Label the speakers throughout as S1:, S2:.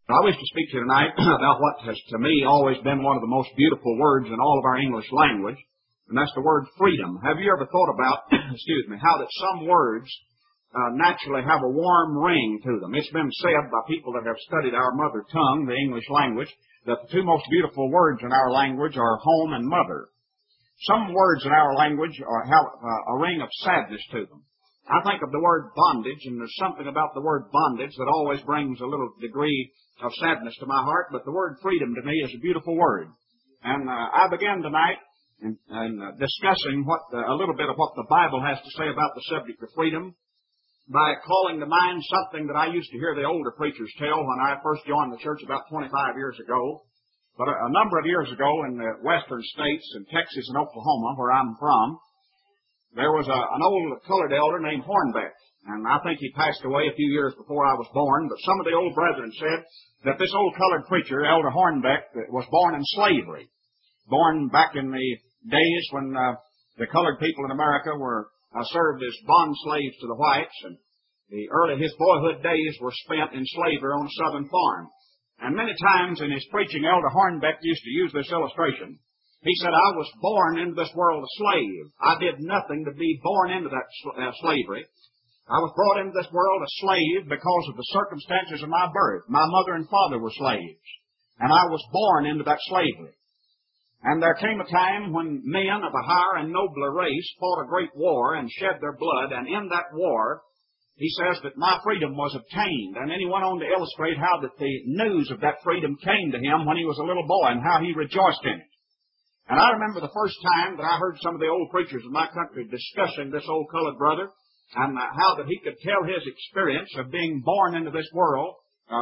S1: I wish to speak to you tonight about what has to me always been one of the most beautiful words in all of our English language, and that's the word freedom. Have you ever thought about, how that some words naturally have a warm ring to them? It's been said by people that have studied our mother tongue, the English language, that the two most beautiful words in our language are home and mother. Some words in our language have a ring of sadness to them. I think of the word bondage, and there's something about the word bondage that always brings a little degree of sadness to my heart, but the word freedom to me is a beautiful word. And I began tonight in discussing a little bit of what the Bible has to say about the subject of freedom by calling to mind something that I used to hear the older preachers tell when I first joined the church about 25 years ago. But a number of years ago in the western states, in Texas and Oklahoma, where I'm from, there was an old colored elder named Hornbeck, and I think he passed away a few years before I was born, but some of the old brethren said that this old colored preacher, Elder Hornbeck, was born in slavery, born back in the days when the colored people in America were served as bond slaves to the whites, and his boyhood days were spent in slavery on a southern farm. And many times in his preaching, Elder Hornbeck used to use this illustration. He said, I was born into this world a slave. I did nothing to be born into that slavery. I was brought into this world a slave because of the circumstances of my birth. My mother and father were slaves, and I was born into that slavery. And there came a time when men of a higher and nobler race fought a great war and shed their blood, and in that war, he says that my freedom was obtained. And then he went on to illustrate how that the news of that freedom came to him when he was a little boy and how he rejoiced in it. And I remember the first time that I heard some of the old preachers in my country discussing this old colored brother and how that he could tell his experience of being born into this world,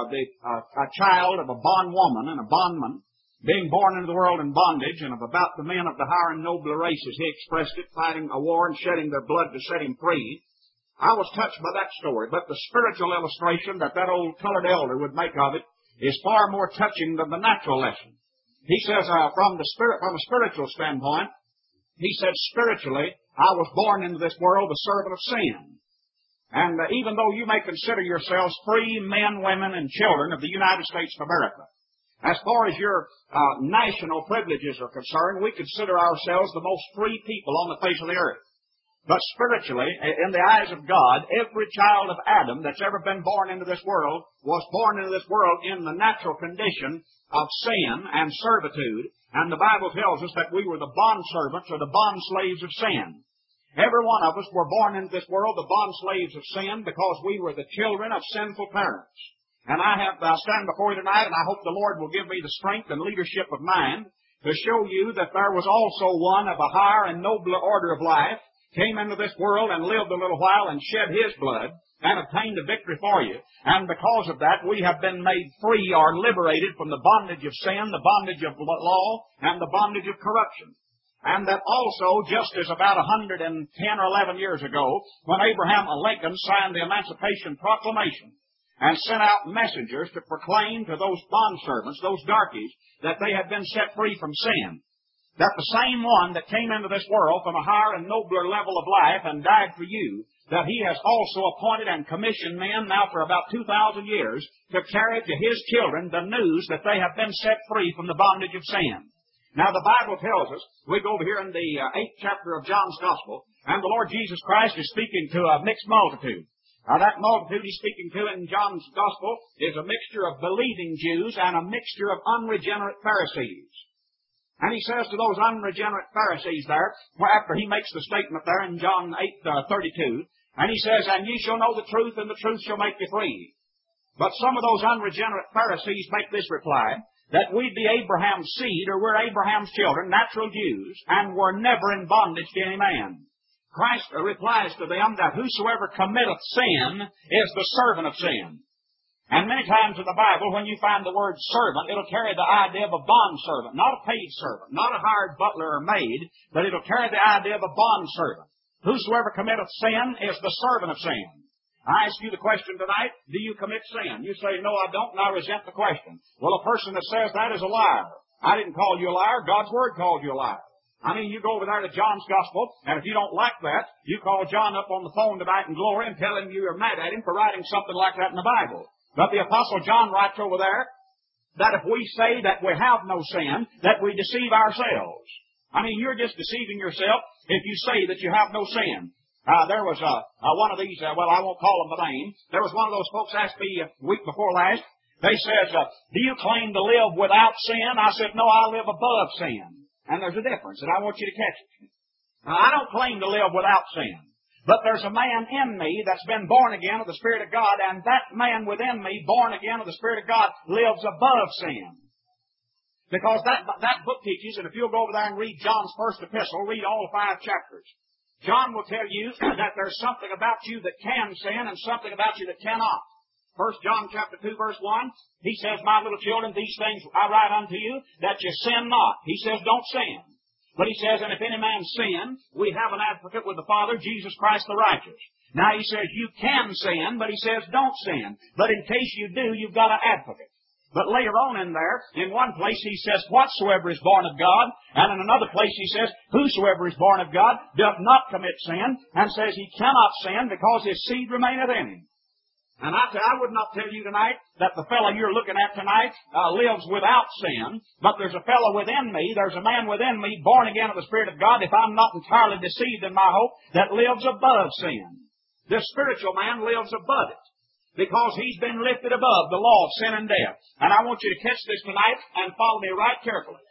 S1: a child of a bondwoman and a bondman, being born into the world in bondage, and of about the men of the higher and nobler races, he expressed it, fighting a war and shedding their blood to set him free. I was touched by that story, but the spiritual illustration that old colored elder would make of it is far more touching than the natural lesson. He says, from a spiritual standpoint, he said, spiritually, I was born into this world a servant of sin. And even though you may consider yourselves free men, women, and children of the United States of America, as far as your national privileges are concerned, we consider ourselves the most free people on the face of the earth. But spiritually, in the eyes of God, every child of Adam that's ever been born into this world was born into this world in the natural condition of sin and servitude. And the Bible tells us that we were the bondservants or the bondslaves of sin. Every one of us were born into this world the bondslaves of sin because we were the children of sinful parents. And I stand before you tonight, and I hope the Lord will give me the strength and leadership of mind to show you that there was also one of a higher and nobler order of life, came into this world and lived a little while and shed his blood and obtained a victory for you. And because of that, we have been made free or liberated from the bondage of sin, the bondage of law, and the bondage of corruption. And that also, just as about 110 or 11 years ago, when Abraham Lincoln signed the Emancipation Proclamation and sent out messengers to proclaim to those bondservants, those darkies, that they had been set free from sin, that the same one that came into this world from a higher and nobler level of life and died for you, that he has also appointed and commissioned men now for about 2,000 years to carry to his children the news that they have been set free from the bondage of sin. Now the Bible tells us, we go over here in the 8th chapter of John's Gospel, and the Lord Jesus Christ is speaking to a mixed multitude. Now that multitude he's speaking to in John's Gospel is a mixture of believing Jews and a mixture of unregenerate Pharisees. And he says to those unregenerate Pharisees there, after he makes the statement there in John 8:32, and he says, and ye shall know the truth, and the truth shall make you free. But some of those unregenerate Pharisees make this reply, that we be Abraham's seed, or we're Abraham's children, natural Jews, and were never in bondage to any man. Christ replies to them that whosoever committeth sin is the servant of sin. And many times in the Bible, when you find the word servant, it'll carry the idea of a bondservant, not a paid servant, not a hired butler or maid, but it'll carry the idea of a bondservant. Whosoever committeth sin is the servant of sin. I ask you the question tonight, do you commit sin? You say, no, I don't, and I resent the question. Well, a person that says that is a liar. I didn't call you a liar. God's Word called you a liar. I mean, you go over there to John's Gospel, and if you don't like that, you call John up on the phone tonight in glory and tell him you're mad at him for writing something like that in the Bible. But the Apostle John writes over there that if we say that we have no sin, that we deceive ourselves. I mean, you're just deceiving yourself if you say that you have no sin. There was one of these, well, I won't call them by name. There was one of those folks asked me a week before last. They said, do you claim to live without sin? I said, no, I live above sin. And there's a difference, and I want you to catch it. Now, I don't claim to live without sin. But there's a man in me that's been born again of the Spirit of God, and that man within me, born again of the Spirit of God, lives above sin. Because that book teaches, and if you'll go over there and read John's first epistle, read all 5 chapters, John will tell you that there's something about you that can sin and something about you that cannot. 1 John chapter 2, verse 1, he says, my little children, these things I write unto you, that you sin not. He says, don't sin. But he says, and if any man sin, we have an advocate with the Father, Jesus Christ the righteous. Now he says, you can sin, but he says, don't sin. But in case you do, you've got an advocate. But later on in there, in one place he says, whatsoever is born of God, and in another place he says, whosoever is born of God doth not commit sin, and says he cannot sin because his seed remaineth in him. And I would not tell you tonight that the fellow you're looking at tonight lives without sin, but there's a fellow within me, there's a man within me, born again of the Spirit of God, if I'm not entirely deceived in my hope, that lives above sin. This spiritual man lives above it, because he's been lifted above the law of sin and death. And I want you to catch this tonight and follow me right carefully.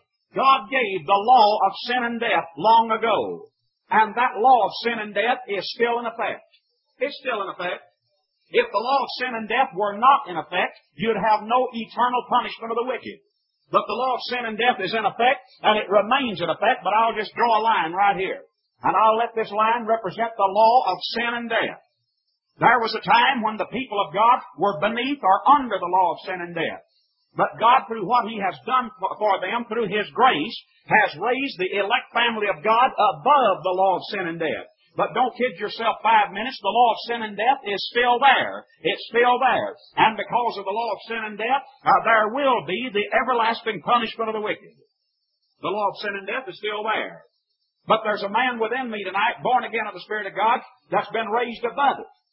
S1: God gave the law of sin and death long ago, and that law of sin and death is still in effect. It's still in effect. If the law of sin and death were not in effect, you'd have no eternal punishment of the wicked. But the law of sin and death is in effect, and it remains in effect, but I'll just draw a line right here. And I'll let this line represent the law of sin and death. There was a time when the people of God were beneath or under the law of sin and death. But God, through what He has done for them, through His grace, has raised the elect family of God above the law of sin and death. But don't kid yourself 5 minutes. The law of sin and death is still there. It's still there. And because of the law of sin and death, there will be the everlasting punishment of the wicked. The law of sin and death is still there. But there's a man within me tonight, born again of the Spirit of God, that's been raised above it.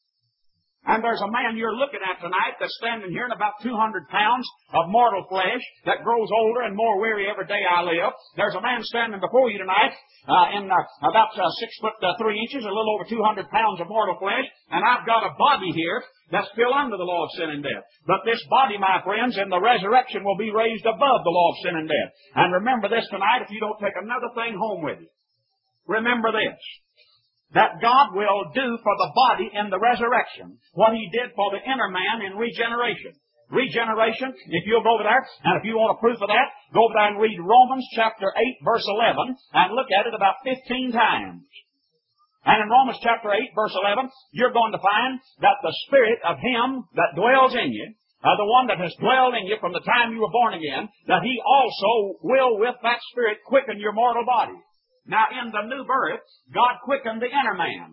S1: And there's a man you're looking at tonight that's standing here in about 200 pounds of mortal flesh that grows older and more weary every day I live. There's a man standing before you tonight in about 6 foot 3 inches, a little over 200 pounds of mortal flesh, and I've got a body here that's still under the law of sin and death. But this body, my friends, in the resurrection will be raised above the law of sin and death. And remember this tonight, if you don't take another thing home with you. Remember this. That God will do for the body in the resurrection what He did for the inner man in regeneration. Regeneration, if you'll go over there, and if you want a proof of that, go over there and read Romans chapter 8, verse 11, and look at it about 15 times. And in Romans chapter 8, verse 11, you're going to find that the Spirit of Him that dwells in you, the one that has dwelled in you from the time you were born again, that He also will with that Spirit quicken your mortal body. Now, in the new birth, God quickened the inner man.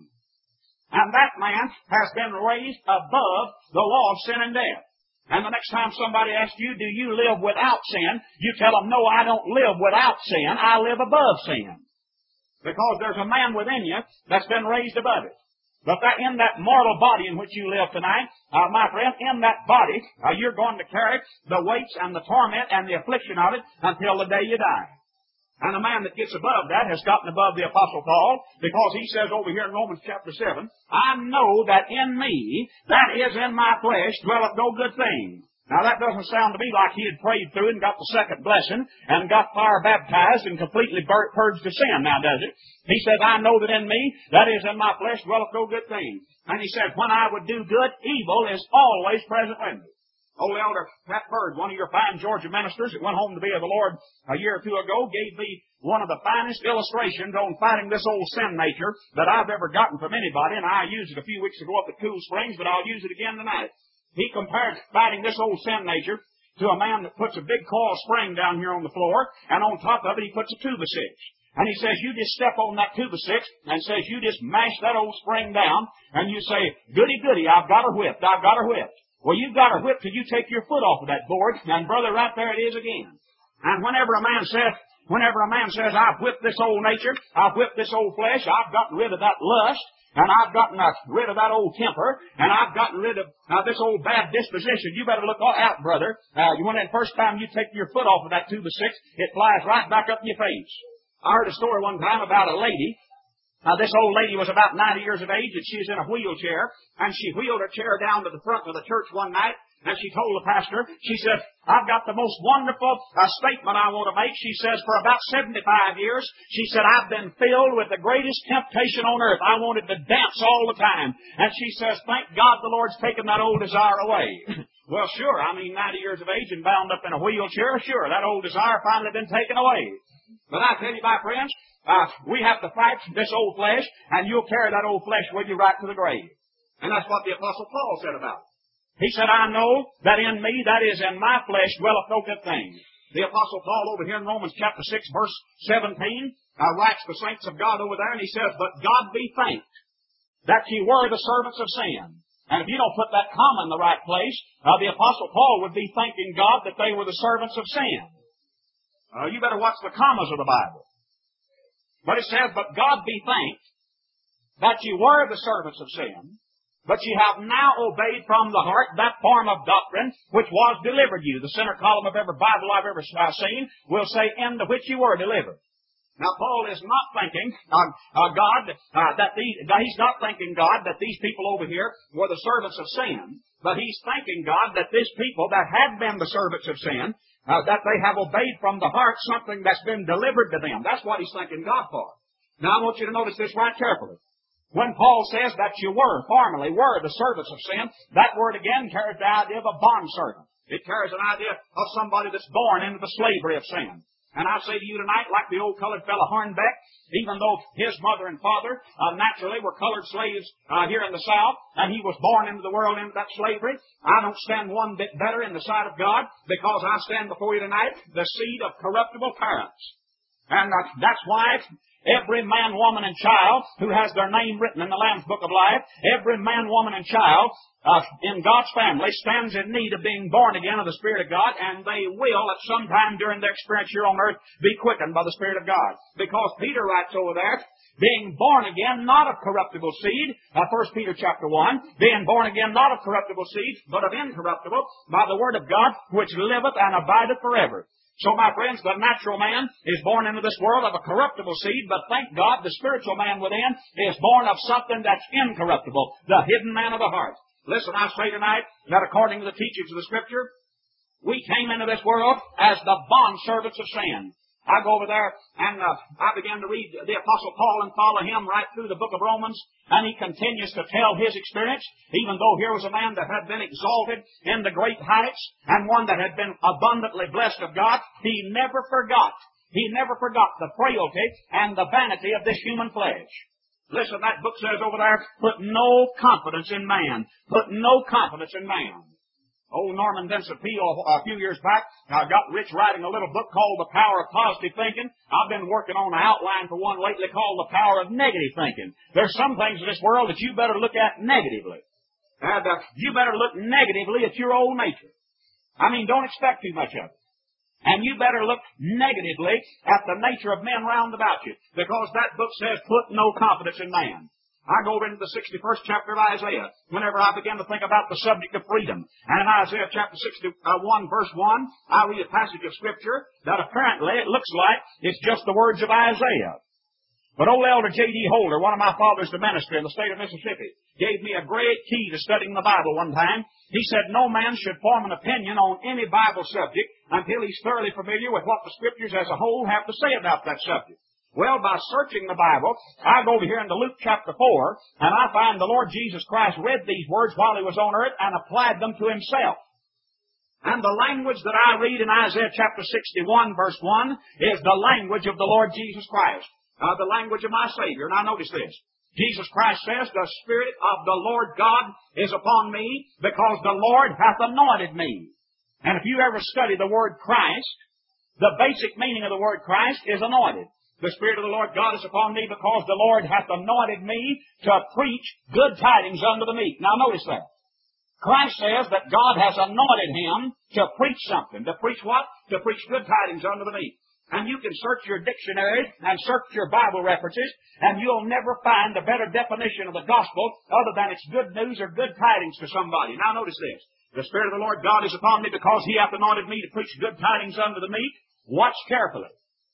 S1: And that man has been raised above the law of sin and death. And the next time somebody asks you, do you live without sin? You tell them, no, I don't live without sin. I live above sin. Because there's a man within you that's been raised above it. But in that mortal body in which you live tonight, my friend, in that body, you're going to carry the weights and the torment and the affliction of it until the day you die. And a man that gets above that has gotten above the Apostle Paul, because he says over here in Romans chapter 7, I know that in me, that is in my flesh, dwelleth no good thing. Now that doesn't sound to me like he had prayed through and got the second blessing and got fire baptized and completely purged the sin, now does it? He says, I know that in me, that is in my flesh, dwelleth no good thing. And he said, when I would do good, evil is always present with me. Old Elder Pat Bird, one of your fine Georgia ministers that went home to be of the Lord a year or two ago, gave me one of the finest illustrations on fighting this old sin nature that I've ever gotten from anybody, and I used it a few weeks ago up at Cool Springs, but I'll use it again tonight. He compared fighting this old sin nature to a man that puts a big coil spring down here on the floor, and on top of it he puts a 2x6. And he says, you just step on that 2x6, and says, you just mash that old spring down, and you say, goody, goody, I've got her whipped, I've got her whipped. Well, you've got her whipped till you take your foot off of that board, and brother, right there it is again. And whenever a man says, I've whipped this old nature, I've whipped this old flesh, I've gotten rid of that lust, and I've gotten rid of that old temper, and I've gotten rid of this old bad disposition. You better look out, brother. When the first time you take your foot off of that 2 by 6, it flies right back up in your face. I heard a story one time about a lady. This old lady was about 90 years of age, and she was in a wheelchair, and she wheeled her chair down to the front of the church one night, and she told the pastor, she said, I've got the most wonderful statement I want to make. She says, for about 75 years, she said, I've been filled with the greatest temptation on earth. I wanted to dance all the time. And she says, thank God the Lord's taken that old desire away. Well, sure, 90 years of age and bound up in a wheelchair, sure, that old desire finally been taken away. But I tell you, my friends, we have to fight this old flesh, and you'll carry that old flesh with you right to the grave. And that's what the Apostle Paul said about it. He said, I know that in me, that is in my flesh, dwelleth no good thing. The Apostle Paul over here in Romans chapter 6, verse 17, writes the saints of God over there, and he says, but God be thanked that ye were the servants of sin. And if you don't put that comma in the right place, the Apostle Paul would be thanking God that they were the servants of sin. You better watch the commas of the Bible. But it says, but God be thanked that ye were the servants of sin, but ye have now obeyed from the heart that form of doctrine which was delivered you. The center column of every Bible I've ever seen will say, in the which you were delivered. Now, Paul is not thanking he's not thanking God that these people over here were the servants of sin, but he's thanking God that these people that had been the servants of sin, that they have obeyed from the heart something that's been delivered to them. That's what he's thanking God for. Now, I want you to notice this right carefully. When Paul says that you formerly were the servants of sin, that word again carries the idea of a bondservant. It carries an idea of somebody that's born into the slavery of sin. And I say to you tonight, like the old colored fellow Hornbeck, even though his mother and father naturally were colored slaves here in the South, and he was born into the world into that slavery, I don't stand one bit better in the sight of God because I stand before you tonight the seed of corruptible parents. And that's why every man, woman, and child who has their name written in the Lamb's Book of Life, every man, woman, and child in God's family stands in need of being born again of the Spirit of God, and they will at some time during their experience here on earth be quickened by the Spirit of God. Because Peter writes over there, being born again, not of corruptible seed, 1 Peter chapter 1, being born again, not of corruptible seed, but of incorruptible, by the word of God, which liveth and abideth forever. So, my friends, the natural man is born into this world of a corruptible seed, but thank God the spiritual man within is born of something that's incorruptible, the hidden man of the heart. Listen, I say tonight that according to the teachings of the Scripture, we came into this world as the bondservants of sin. I go over there and I began to read the Apostle Paul and follow him right through the book of Romans, and he continues to tell his experience, even though here was a man that had been exalted in the great heights and one that had been abundantly blessed of God. He never forgot the frailty and the vanity of this human flesh. Listen, that book says over there, put no confidence in man. Put no confidence in man. Old Norman Vincent Peale, a few years back, got rich writing a little book called The Power of Positive Thinking. I've been working on an outline for one lately called The Power of Negative Thinking. There's some things in this world that you better look at negatively. And you better look negatively at your old nature. Don't expect too much of it. And you better look negatively at the nature of men round about you, because that book says, put no confidence in man. I go over into the 61st chapter of Isaiah whenever I begin to think about the subject of freedom. And in Isaiah chapter 61, verse 1, I read a passage of Scripture that apparently it looks like it's just the words of Isaiah. But old Elder J.D. Holder, one of my fathers to ministry in the state of Mississippi, gave me a great key to studying the Bible one time. He said no man should form an opinion on any Bible subject until he's thoroughly familiar with what the Scriptures as a whole have to say about that subject. Well, by searching the Bible, I go over here into Luke chapter 4, and I find the Lord Jesus Christ read these words while he was on earth and applied them to himself. And the language that I read in Isaiah chapter 61, verse 1, is the language of the Lord Jesus Christ, the language of my Savior. Now notice this. Jesus Christ says, the Spirit of the Lord God is upon me, because the Lord hath anointed me. And if you ever study the word Christ, the basic meaning of the word Christ is anointed. The Spirit of the Lord God is upon me, because the Lord hath anointed me to preach good tidings unto the meek. Now notice that. Christ says that God has anointed him to preach something. To preach what? To preach good tidings unto the meek. And you can search your dictionary and search your Bible references, and you'll never find a better definition of the gospel other than it's good news or good tidings to somebody. Now notice this. The Spirit of the Lord God is upon me because He hath anointed me to preach good tidings unto the meek. Watch carefully.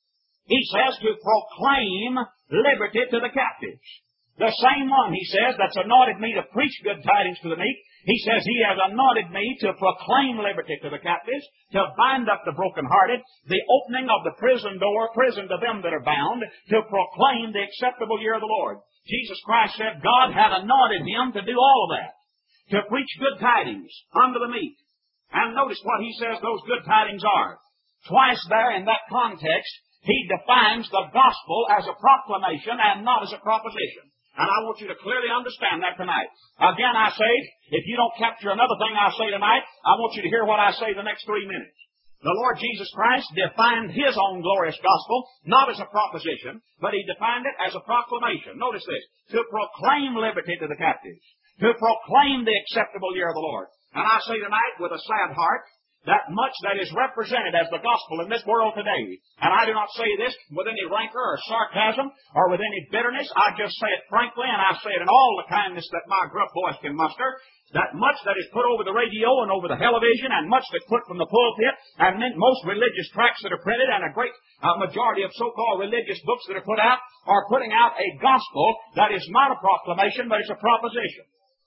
S1: He says to proclaim liberty to the captives. The same one, he says, that's anointed me to preach good tidings to the meek. He says He has anointed me to proclaim liberty to the captives, to bind up the brokenhearted, the opening of the prison door, prison to them that are bound, to proclaim the acceptable year of the Lord. Jesus Christ said God had anointed Him to do all of that, to preach good tidings unto the meek. And notice what He says those good tidings are. Twice there in that context, He defines the gospel as a proclamation and not as a proposition. And I want you to clearly understand that tonight. Again, I say, if you don't capture another thing I say tonight, I want you to hear what I say the next 3 minutes. The Lord Jesus Christ defined His own glorious gospel, not as a proposition, but He defined it as a proclamation. Notice this, to proclaim liberty to the captives, to proclaim the acceptable year of the Lord. And I say tonight with a sad heart, that much that is represented as the gospel in this world today, and I do not say this with any rancor or sarcasm or with any bitterness, I just say it frankly, and I say it in all the kindness that my gruff voice can muster, that much that is put over the radio and over the television, and much that's put from the pulpit, and most religious tracts that are printed, and a great majority of so-called religious books that are put out, are putting out a gospel that is not a proclamation, but it's a proposition.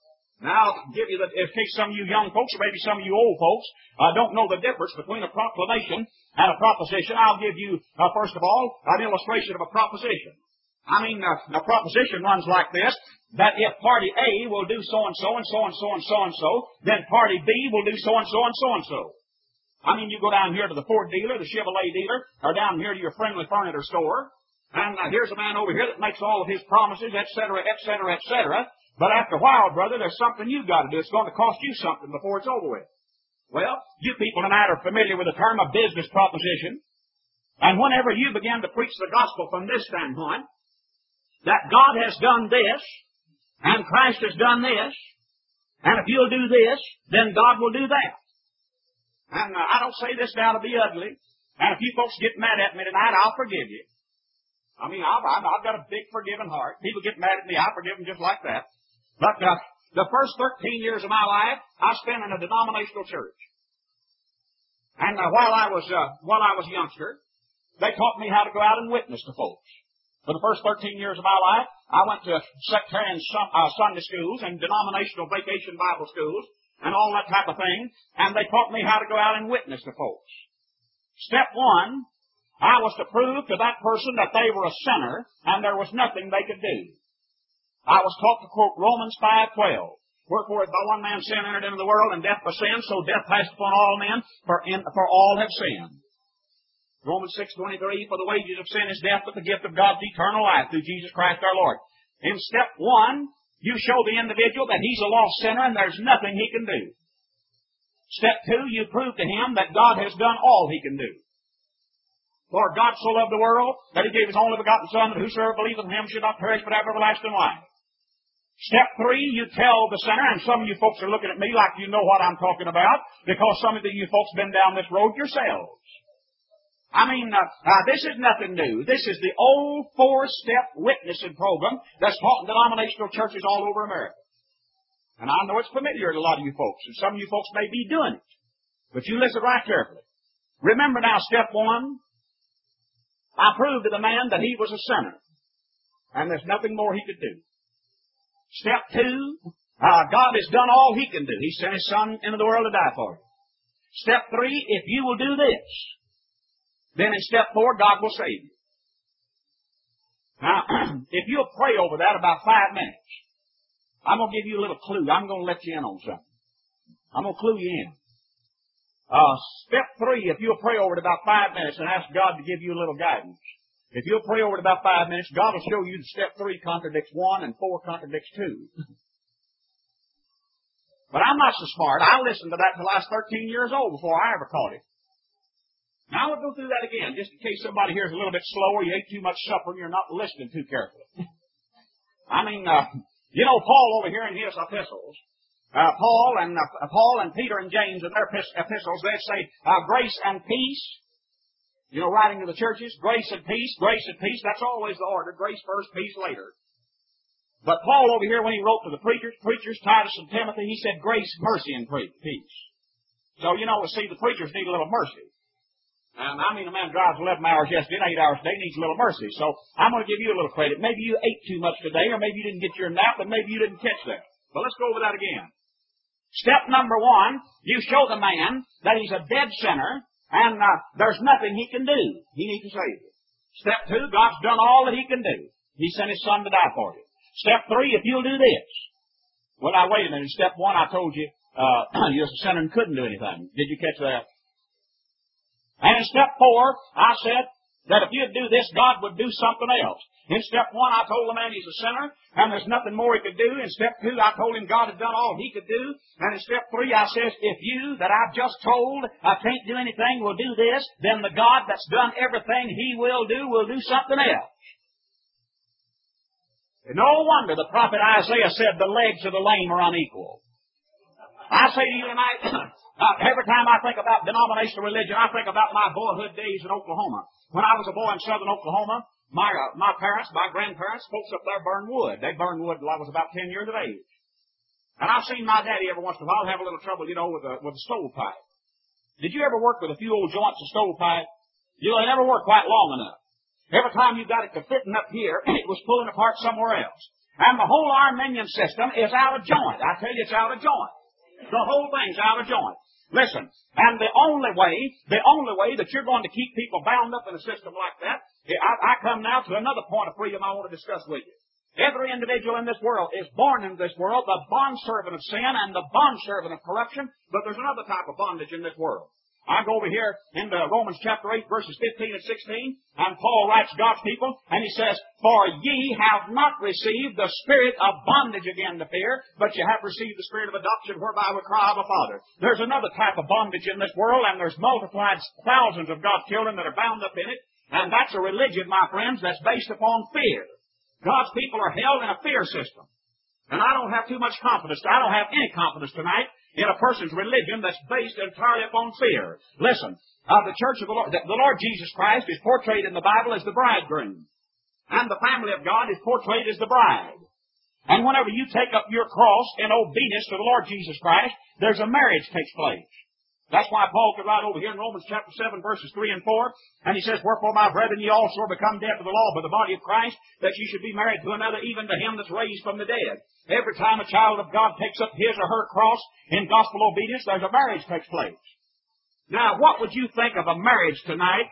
S1: Now, I'll give you in case some of you young folks, or maybe some of you old folks, don't know the difference between a proclamation and a proposition, I'll give you, first of all, an illustration of a proposition. I mean, a proposition runs like this, that if party A will do so-and-so and so-and-so and so-and-so, then party B will do so-and-so and so-and-so. I mean, you go down here to the Ford dealer, the Chevrolet dealer, or down here to your friendly furniture store, and here's a man over here that makes all of his promises, etc., etc., etc., but after a while, brother, there's something you've got to do. It's going to cost you something before it's over with. Well, you people tonight are familiar with the term of business proposition. And whenever you begin to preach the gospel from this standpoint, that God has done this, and Christ has done this, and if you'll do this, then God will do that. And I don't say this now to be ugly. And if you folks get mad at me tonight, I'll forgive you. I mean, I've got a big forgiving heart. People get mad at me, I forgive them just like that. But the first 13 years of my life, I spent in a denominational church. And while I was a youngster, they taught me how to go out and witness to folks. For the first 13 years of my life, I went to sectarian Sunday schools and denominational vacation Bible schools and all that type of thing, and they taught me how to go out and witness to folks. Step one, I was to prove to that person that they were a sinner and there was nothing they could do. I was taught to quote Romans 5:12. Wherefore, by one man's sin entered into the world, and death by sin, so death passed upon all men, for all have sinned. Romans 6:23, for the wages of sin is death, but the gift of God is eternal life through Jesus Christ our Lord. In step one, you show the individual that he's a lost sinner and there's nothing he can do. Step two, you prove to him that God has done all He can do. For God so loved the world that He gave His only begotten Son, that whosoever believeth in Him should not perish but have everlasting life. Step three, you tell the sinner, and some of you folks are looking at me like you know what I'm talking about, because some of you folks have been down this road yourselves. I mean, this is nothing new. This is the old 4-step witnessing program that's taught in denominational churches all over America. And I know it's familiar to a lot of you folks, and some of you folks may be doing it. But you listen right carefully. Remember now, step one, I proved to the man that he was a sinner, and there's nothing more he could do. Step two, God has done all He can do. He sent His Son into the world to die for you. Step three, if you will do this, then in step four, God will save you. Now, if you'll pray over that about 5 minutes, I'm going to give you a little clue. I'm going to let you in on something. I'm going to clue you in. Step three, if you'll pray over it about 5 minutes and ask God to give you a little guidance. If you'll pray over it about 5 minutes, God will show you that step 3 contradicts 1 and 4 contradicts 2. But I'm not so smart. I listened to that till I was 13 years old before I ever caught it. Now I will go through that again, just in case somebody here is a little bit slow or you ate too much supper and you're not listening too carefully. I mean, Paul over here in his epistles, Paul and Peter and James in their epistles, they say, grace and peace. You know, writing to the churches, grace and peace, grace and peace. That's always the order. Grace first, peace later. But Paul over here, when he wrote to the preachers, Titus and Timothy, he said grace, mercy, and peace. So, you know, see, the preachers need a little mercy. And I mean, a man drives 11 hours yesterday and 8 hours a day, needs a little mercy. So I'm going to give you a little credit. Maybe you ate too much today, or maybe you didn't get your nap, and maybe you didn't catch that. But let's go over that again. Step number one, you show the man that he's a dead sinner, and there's nothing he can do. He needs a Savior. Step two, God's done all that he can do. He sent his Son to die for you. Step three, if you'll do this. Well, now, wait a minute. In step one, I told you, you're a sinner and couldn't do anything. Did you catch that? And in step four, I said that if you'd do this, God would do something else. In step one, I told the man he's a sinner, and there's nothing more he could do. In step two, I told him God had done all he could do. And in step three, I says, if you that I've just told can't do anything will do this, then the God that's done everything he will do something else. No wonder the prophet Isaiah said the legs of the lame are unequal. I say to you tonight, every time I think about denominational religion, I think about my boyhood days in Oklahoma. When I was a boy in southern Oklahoma, my parents, my grandparents, folks up there burned wood. They burned wood till I was about 10 years of age. And I've seen my daddy every once in a while have a little trouble, you know, with a stovepipe. Did you ever work with a few old joints of stovepipe? You know, they never worked quite long enough. Every time you got it to fitting up here, it was pulling apart somewhere else. And the whole Arminian system is out of joint. I tell you, it's out of joint. The whole thing's out of joint. Listen, and the only way that you're going to keep people bound up in a system like that, I come now to another point of freedom I want to discuss with you. Every individual in this world is born into this world the bondservant of sin and the bondservant of corruption, but there's another type of bondage in this world. I go over here into Romans chapter 8, verses 15 and 16, and Paul writes God's people, and he says, for ye have not received the spirit of bondage again to fear, but ye have received the spirit of adoption, whereby we cry, Abba, Father. There's another type of bondage in this world, and there's multiplied thousands of God's children that are bound up in it, and that's a religion, my friends, that's based upon fear. God's people are held in a fear system. And I don't have too much confidence. I don't have any confidence tonight in a person's religion that's based entirely upon fear. Listen, the church of the Lord Jesus Christ is portrayed in the Bible as the bridegroom. And the family of God is portrayed as the bride. And whenever you take up your cross in obedience to the Lord Jesus Christ, there's a marriage takes place. That's why Paul could write over here in Romans chapter 7, verses 3 and 4, and he says, wherefore, my brethren, ye also are become dead to the law by the body of Christ, that ye should be married to another, even to him that's raised from the dead. Every time a child of God takes up his or her cross in gospel obedience, there's a marriage takes place. Now, what would you think of a marriage tonight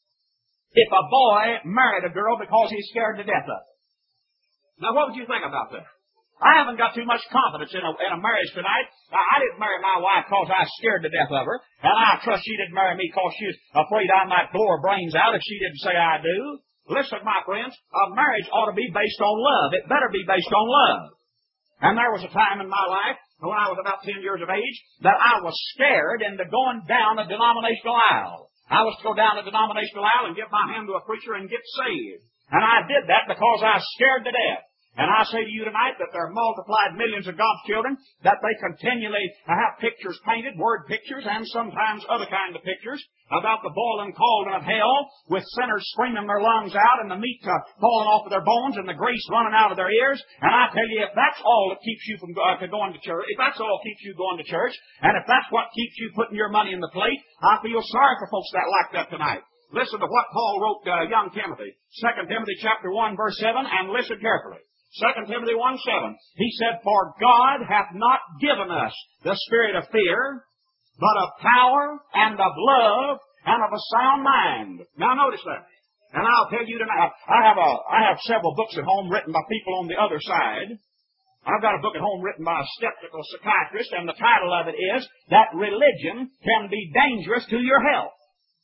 S1: if a boy married a girl because he's scared to death of her? Now, what would you think about that? I haven't got too much confidence in a marriage tonight. I didn't marry my wife because I was scared to death of her, and I trust she didn't marry me because she was afraid I might blow her brains out if she didn't say I do. Listen, my friends, a marriage ought to be based on love. It better be based on love. And there was a time in my life, when I was about 10 years of age, that I was scared into going down a denominational aisle. I was to go down a denominational aisle and give my hand to a preacher and get saved. And I did that because I was scared to death. And I say to you tonight that there are multiplied millions of God's children, that they continually have pictures painted, word pictures, and sometimes other kinds of pictures, about the boiling cauldron of hell, with sinners screaming their lungs out, and the meat falling off of their bones, and the grease running out of their ears. And I tell you, if that's all that keeps you from going to church, if that's all that keeps you going to church, and if that's what keeps you putting your money in the plate, I feel sorry for folks that like that tonight. Listen to what Paul wrote to young Timothy. 2 Timothy chapter 1, verse 7, and listen carefully. 2 Timothy 1:7. He said, for God hath not given us the spirit of fear, but of power and of love and of a sound mind. Now notice that. And I'll tell you tonight, I have several books at home written by people on the other side. I've got a book at home written by a skeptical psychiatrist, and the title of it is, that religion can be dangerous to your health.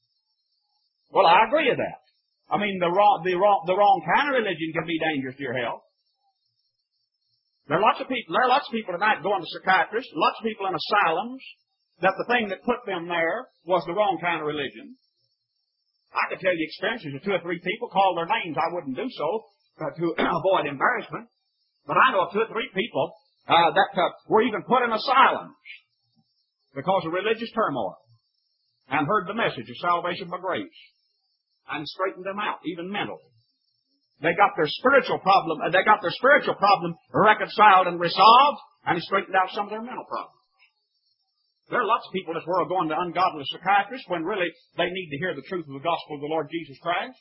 S1: Well, I agree with that. I mean, the wrong kind of religion can be dangerous to your health. There are lots of people tonight going to psychiatrists, lots of people in asylums, that the thing that put them there was the wrong kind of religion. I could tell you experiences of 2 or 3 people, call their names. I wouldn't do so to avoid embarrassment. But I know of 2 or 3 people that were even put in asylums because of religious turmoil and heard the message of salvation by grace. and straightened them out, even mentally. They got their spiritual problem reconciled and resolved, and He straightened out some of their mental problems. There are lots of people in this world going to ungodly psychiatrists when really they need to hear the truth of the gospel of the Lord Jesus Christ.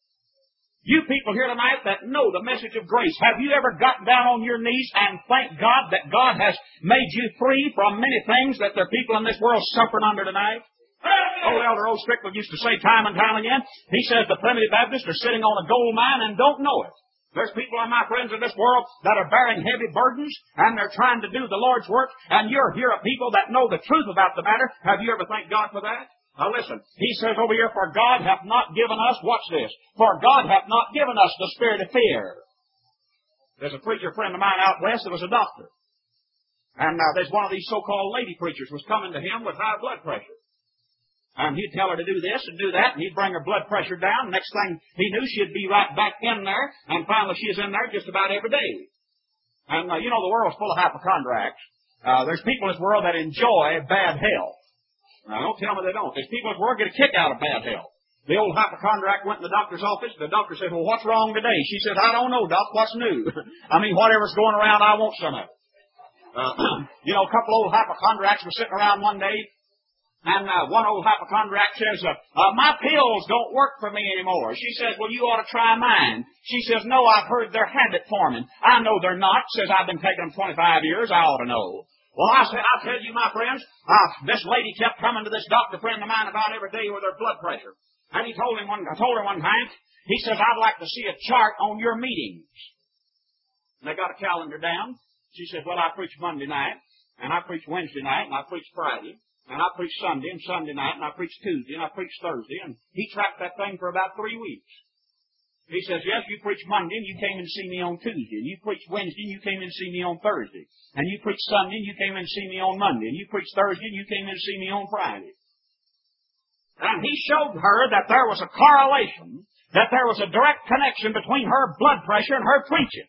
S1: You people here tonight that know the message of grace, have you ever gotten down on your knees and thanked God that God has made you free from many things that there are people in this world suffering under tonight? Old Elder O. Strickland used to say time and time again, he says the primitive Baptists are sitting on a gold mine and don't know it. There's people, my friends, in this world that are bearing heavy burdens, and they're trying to do the Lord's work, and you're here a people that know the truth about the matter. Have you ever thanked God for that? Now listen, He says over here, for God hath not given us, watch this, for God hath not given us the spirit of fear. There's a preacher friend of mine out west that was a doctor. And there's one of these so-called lady preachers was coming to him with high blood pressure. And he'd tell her to do this and do that, and he'd bring her blood pressure down. Next thing he knew, she'd be right back in there, and finally she's in there just about every day. And, you know, the world's full of hypochondriacs. There's people in this world that enjoy bad health. Now, don't tell me they don't. There's people in this world get a kick out of bad health. The old hypochondriac went in the doctor's office. The doctor said, well, what's wrong today? She said, I don't know, Doc. What's new? I mean, whatever's going around, I want some of it. You know, a couple old hypochondriacs were sitting around one day, and one old hypochondriac says, my pills don't work for me anymore. She says, well, you ought to try mine. She says, no, I've heard they're habit forming. I know they're not. Says, I've been taking them 25 years. I ought to know. Well, I said, I'll tell you, my friends, this lady kept coming to this doctor friend of mine about every day with her blood pressure. And I told her one time, he says, I'd like to see a chart on your meetings. And they got a calendar down. She says, well, I preach Monday night, and I preach Wednesday night, and I preach Friday. And I preach Sunday and Sunday night, and I preach Tuesday, and I preach Thursday. And he tracked that thing for about 3 weeks. He says, yes, you preach Monday, and you came and see me on Tuesday. And you preach Wednesday, and you came and see me on Thursday. And you preach Sunday, and you came and see me on Monday. And you preach Thursday, and you came and see me on Friday. And he showed her that there was a correlation, that there was a direct connection between her blood pressure and her preaching.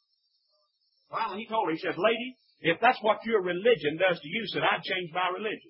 S1: Finally, he told her, he says, lady, if that's what your religion does to you, said, I'd change my religion.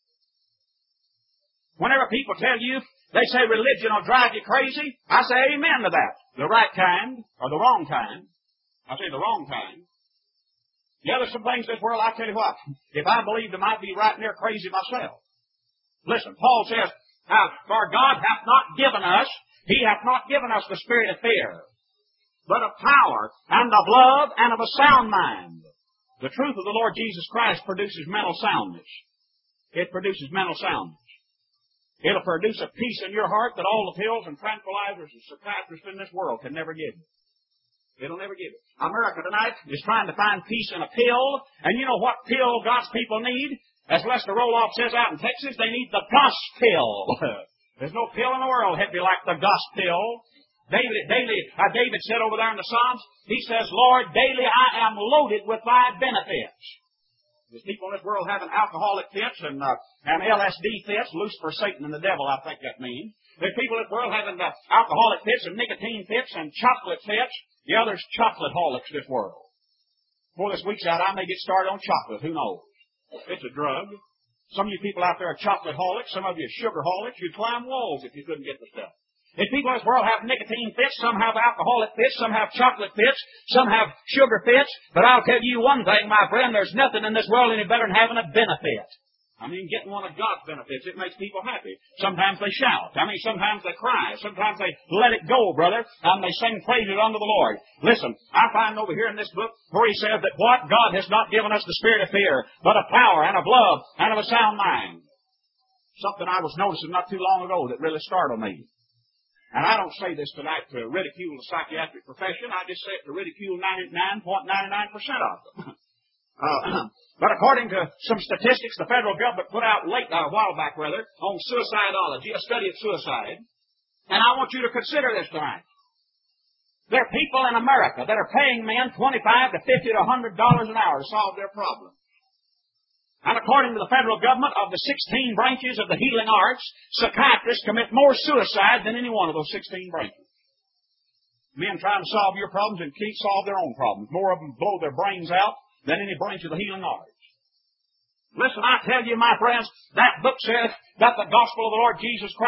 S1: Whenever people tell you, they say religion will drive you crazy, I say amen to that. The right kind, or the wrong kind. I say the wrong kind. Yeah, there's some things in this world, I tell you what, if I believed them, I'd be right near crazy myself. Listen, Paul says, for God hath not given us, He hath not given us the spirit of fear, but of power, and of love, and of a sound mind. The truth of the Lord Jesus Christ produces mental soundness. It produces mental soundness. It'll produce a peace in your heart that all the pills and tranquilizers and psychiatrists in this world can never give you. It'll never give it. America tonight is trying to find peace in a pill, and you know what pill God's people need? As Lester Roloff says out in Texas, they need the gospel. There's no pill in the world that'd be like the gospel. David said over there in the Psalms, he says, Lord, daily I am loaded with thy benefits. There's people in this world having alcoholic fits and LSD fits, loose for Satan and the devil, I think that means. There's people in this world having alcoholic fits and nicotine fits and chocolate fits. Yeah, there's chocolate-holics in this world. Before this week's out, I may get started on chocolate. Who knows? It's a drug. Some of you people out there are chocolate-holics. Some of you are sugar-holics. You'd climb walls if you couldn't get the stuff. If people in this world have nicotine fits, some have alcoholic fits, some have chocolate fits, some have sugar fits. But I'll tell you one thing, my friend, there's nothing in this world any better than having a benefit. I mean, getting one of God's benefits, it makes people happy. Sometimes they shout. I mean, sometimes they cry. Sometimes they let it go, brother, and they sing praises unto the Lord. Listen, I find over here in this book where he says that what? God has not given us the spirit of fear, but of power and of love and of a sound mind. Something I was noticing not too long ago that really startled me. And I don't say this tonight to ridicule the psychiatric profession. I just say it to ridicule 99.99% of them. But according to some statistics the federal government put out a while back, on suicidology, a study of suicide, and I want you to consider this tonight. There are people in America that are paying men $25 to $50 to $100 an hour to solve their problems. And according to the federal government, of the 16 branches of the healing arts, psychiatrists commit more suicide than any one of those 16 branches. Men trying to solve your problems and can't solve their own problems. More of them blow their brains out than any branch of the healing arts. Listen, I tell you, my friends, that book says that the gospel of the Lord Jesus Christ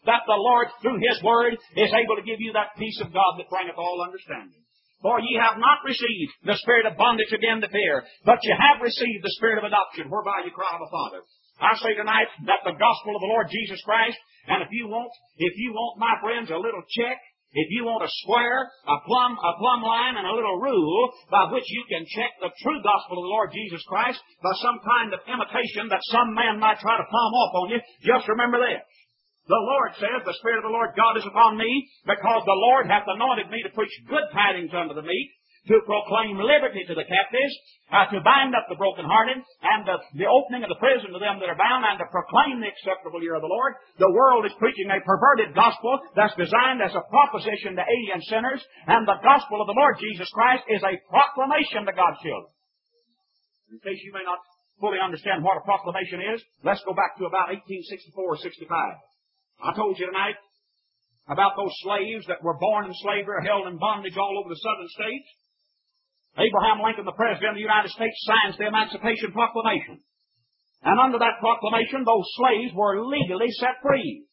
S1: that the Lord, through His Word, is able to give you that peace of God that bringeth all understanding. For ye have not received the spirit of bondage again to fear, but ye have received the spirit of adoption, whereby you cry, Abba, Father. I say tonight that the gospel of the Lord Jesus Christ, and if you want, my friends, a little check, if you want a square, a plumb line, and a little rule by which you can check the true gospel of the Lord Jesus Christ by some kind of imitation that some man might try to palm off on you, just remember this. The Lord says, the Spirit of the Lord God is upon me, because the Lord hath anointed me to preach good tidings unto the meek, to proclaim liberty to the captives, to bind up the brokenhearted, and the opening of the prison to them that are bound, and to proclaim the acceptable year of the Lord. The world is preaching a perverted gospel that's designed as a proposition to alien sinners, and the gospel of the Lord Jesus Christ is a proclamation to God's children. In case you may not fully understand what a proclamation is, let's go back to about 1864 or 65. I told you tonight about those slaves that were born in slavery or held in bondage all over the southern states. Abraham Lincoln, the President of the United States, signs the Emancipation Proclamation. And under that proclamation, those slaves were legally set free.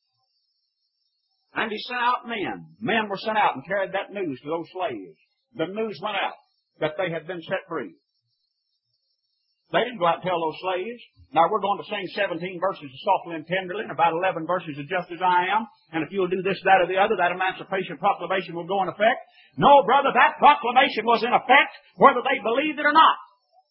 S1: And he sent out men. Men were sent out and carried that news to those slaves. The news went out that they had been set free. They didn't go out and tell those slaves. Now, we're going to sing 17 verses of Softly and Tenderly and about 11 verses of Just As I Am. And if you'll do this, that, or the other, that Emancipation Proclamation will go in effect. No, brother, that proclamation was in effect whether they believed it or not.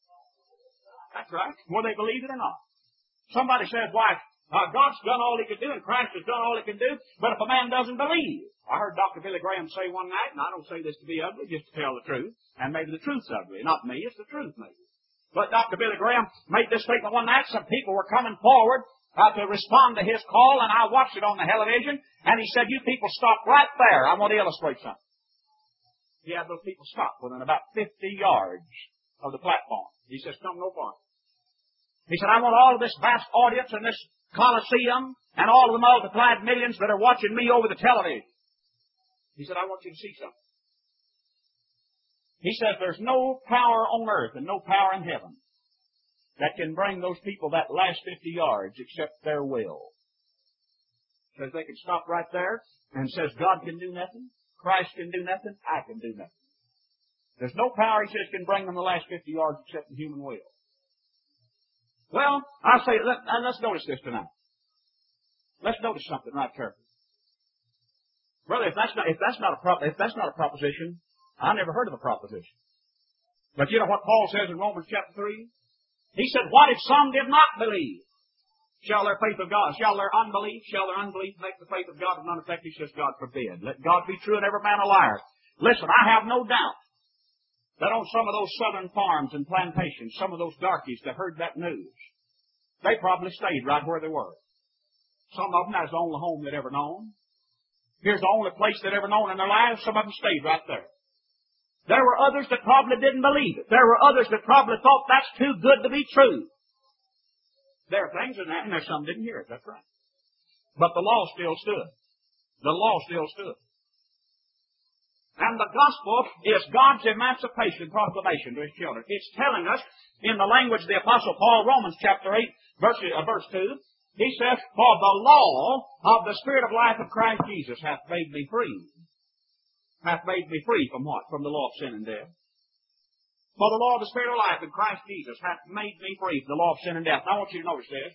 S1: That's right, whether they believed it or not. Somebody says, why, God's done all He can do and Christ has done all He can do, but if a man doesn't believe. I heard Dr. Billy Graham say one night, and I don't say this to be ugly, just to tell the truth, and maybe the truth's ugly. Not me, it's the truth maybe. But Dr. Billy Graham made this statement one night. Some people were coming forward to respond to his call, and I watched it on the television, and he said, you people stop right there. I want to illustrate something. He had those people stop within about 50 yards of the platform. He says, come no farther. He said, I want all of this vast audience in this Coliseum and all of the multiplied millions that are watching me over the television. He said, I want you to see something. He says there's no power on earth and no power in heaven that can bring those people that last 50 yards except their will. Says they can stop right there and says God can do nothing, Christ can do nothing, I can do nothing. There's no power, he says, can bring them the last 50 yards except the human will. Well, I say, let's notice this tonight. Let's notice something right carefully. Brother, if that's not a proposition, I never heard of a proposition. But you know what Paul says in Romans chapter 3? He said, what if some did not believe? Shall their unbelief make the faith of God ineffective? Says God forbid. Let God be true and every man a liar. Listen, I have no doubt that on some of those southern farms and plantations, some of those darkies that heard that news, they probably stayed right where they were. Some of them, that's the only home they'd ever known. Here's the only place they'd ever known in their lives. Some of them stayed right there. There were others that probably didn't believe it. There were others that probably thought that's too good to be true. There are things in that, and there's some didn't hear it. That's right. But the law still stood. The law still stood. And the gospel is God's emancipation proclamation to His children. It's telling us, in the language of the Apostle Paul, Romans chapter 8, verse 2, he says, for the law of the Spirit of life of Christ Jesus hath made me free. Hath made me free from what? From the law of sin and death. For the law of the Spirit of life in Christ Jesus hath made me free from the law of sin and death. Now I want you to notice this.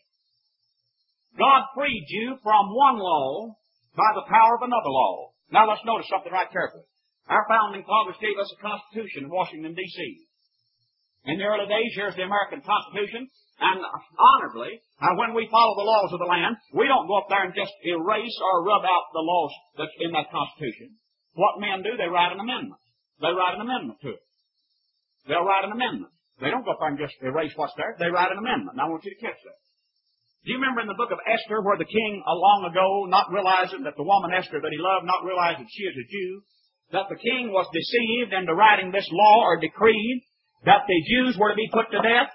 S1: God freed you from one law by the power of another law. Now let's notice something right carefully. Our founding fathers gave us a Constitution in Washington, D.C. In the early days, here's the American Constitution. And honorably, when we follow the laws of the land, we don't go up there and just erase or rub out the laws that's in that Constitution. What men do, they write an amendment. They write an amendment to it. They'll write an amendment. They don't go up there and just erase what's there. They write an amendment. Now I want you to catch that. Do you remember in the book of Esther where the king long ago, not realizing that the woman Esther that he loved, not realizing she is a Jew, that the king was deceived into writing this law or decree that the Jews were to be put to death?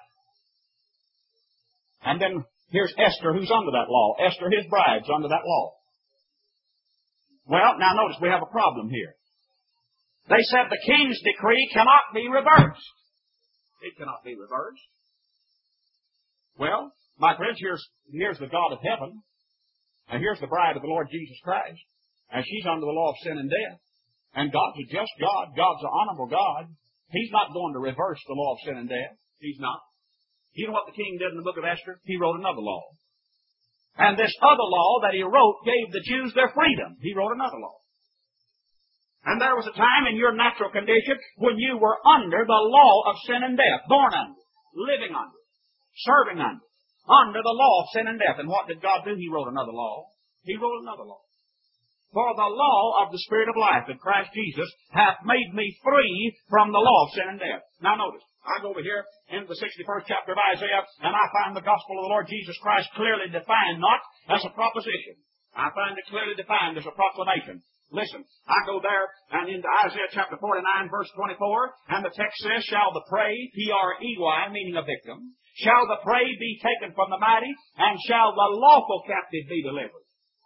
S1: And then here's Esther who's under that law. Esther, his bride's under that law. Well, now notice we have a problem here. They said the king's decree cannot be reversed. It cannot be reversed. Well, my friends, here's the God of heaven. And here's the bride of the Lord Jesus Christ. And she's under the law of sin and death. And God's a just God. God's an honorable God. He's not going to reverse the law of sin and death. He's not. You know what the king did in the book of Esther? He wrote another law. And this other law that he wrote gave the Jews their freedom. He wrote another law. And there was a time in your natural condition when you were under the law of sin and death, born under, living under, serving under the law of sin and death. And what did God do? He wrote another law. He wrote another law. For the law of the Spirit of life in Christ Jesus hath made me free from the law of sin and death. Now notice, I go over here in the 61st chapter of Isaiah, and I find the gospel of the Lord Jesus Christ clearly defined, not as a proposition. I find it clearly defined as a proclamation. Listen, I go there and into Isaiah chapter 49, verse 24, and the text says, shall the prey, P-R-E-Y, meaning a victim, shall the prey be taken from the mighty, and shall the lawful captive be delivered.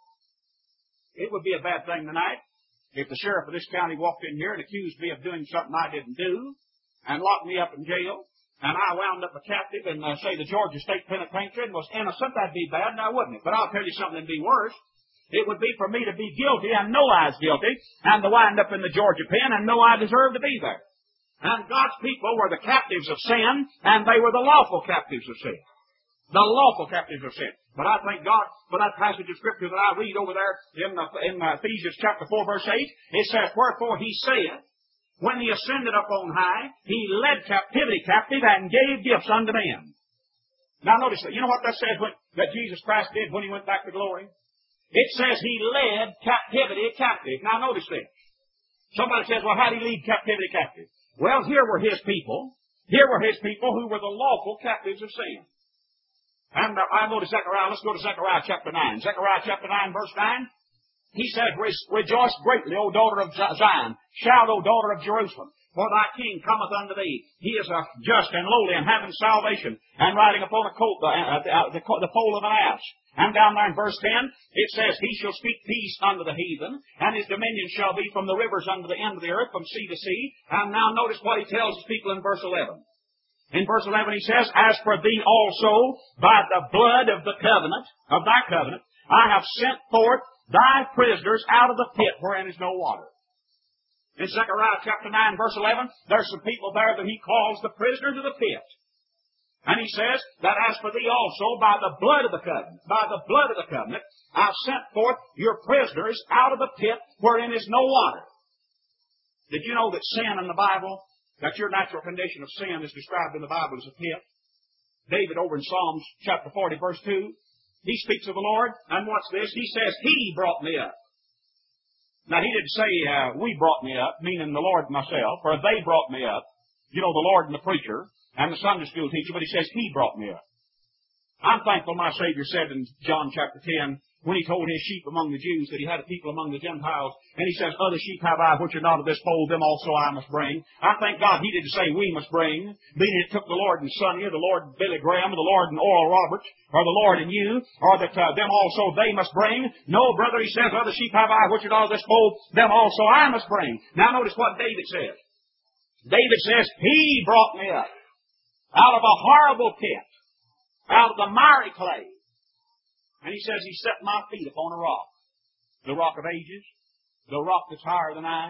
S1: It would be a bad thing tonight if the sheriff of this county walked in here and accused me of doing something I didn't do and locked me up in jail, and I wound up a captive in, say, the Georgia State Penitentiary and was innocent. That'd be bad, now wouldn't it? But I'll tell you something that'd be worse. It would be for me to be guilty and know I was guilty, and to wind up in the Georgia pen and know I deserve to be there. And God's people were the captives of sin, and they were the lawful captives of sin. The lawful captives of sin. But I thank God for that passage of Scripture that I read over there in Ephesians chapter 4, verse 8. It says, wherefore he saith, when he ascended up on high, he led captivity captive and gave gifts unto men. Now notice that. You know what that says that Jesus Christ did when he went back to glory? It says he led captivity captive. Now notice this. Somebody says, well, how did he lead captivity captive? Well, here were his people. Here were his people who were the lawful captives of sin. And I go to Zechariah. Let's go to Zechariah chapter 9. Zechariah chapter 9, verse 9. He says, rejoice greatly, O daughter of Zion. Shout, O daughter of Jerusalem. For thy king cometh unto thee. He is a just and lowly and having salvation, and riding upon a colt, the foal of an ass. And down there in verse 10, it says, he shall speak peace unto the heathen, and his dominion shall be from the rivers unto the end of the earth, from sea to sea. And now notice what he tells his people in verse 11. In verse 11 he says, as for thee also, by the blood of the covenant, of thy covenant, I have sent forth thy prisoners out of the pit wherein is no water. In Zechariah chapter 9, verse 11, there's some people there that he calls the prisoners of the pit. And he says that as for thee also, by the blood of the covenant, I've sent forth your prisoners out of the pit wherein is no water. Did you know that sin in the Bible, that your natural condition of sin is described in the Bible as a pit? David over in Psalms chapter 40, verse 2, he speaks of the Lord, and what's this? He says, he brought me up. Now, he didn't say, we brought me up, meaning the Lord and myself, or they brought me up. You know, the Lord and the preacher and the Sunday school teacher, but he says, he brought me up. I'm thankful my Savior said in John chapter 10, when he told his sheep among the Jews that he had a people among the Gentiles, and he says, other sheep have I which are not of this fold, them also I must bring. I thank God he didn't say we must bring, meaning it took the Lord and Sonny, or the Lord Billy Graham, or the Lord and Oral Roberts, or the Lord and you, or that them also they must bring. No, brother, he says, other sheep have I which are not of this fold, them also I must bring. Now notice what David says. David says, he brought me up out of a horrible pit, out of the miry clay. And he says, he set my feet upon a rock. The rock of ages. The rock that's higher than I.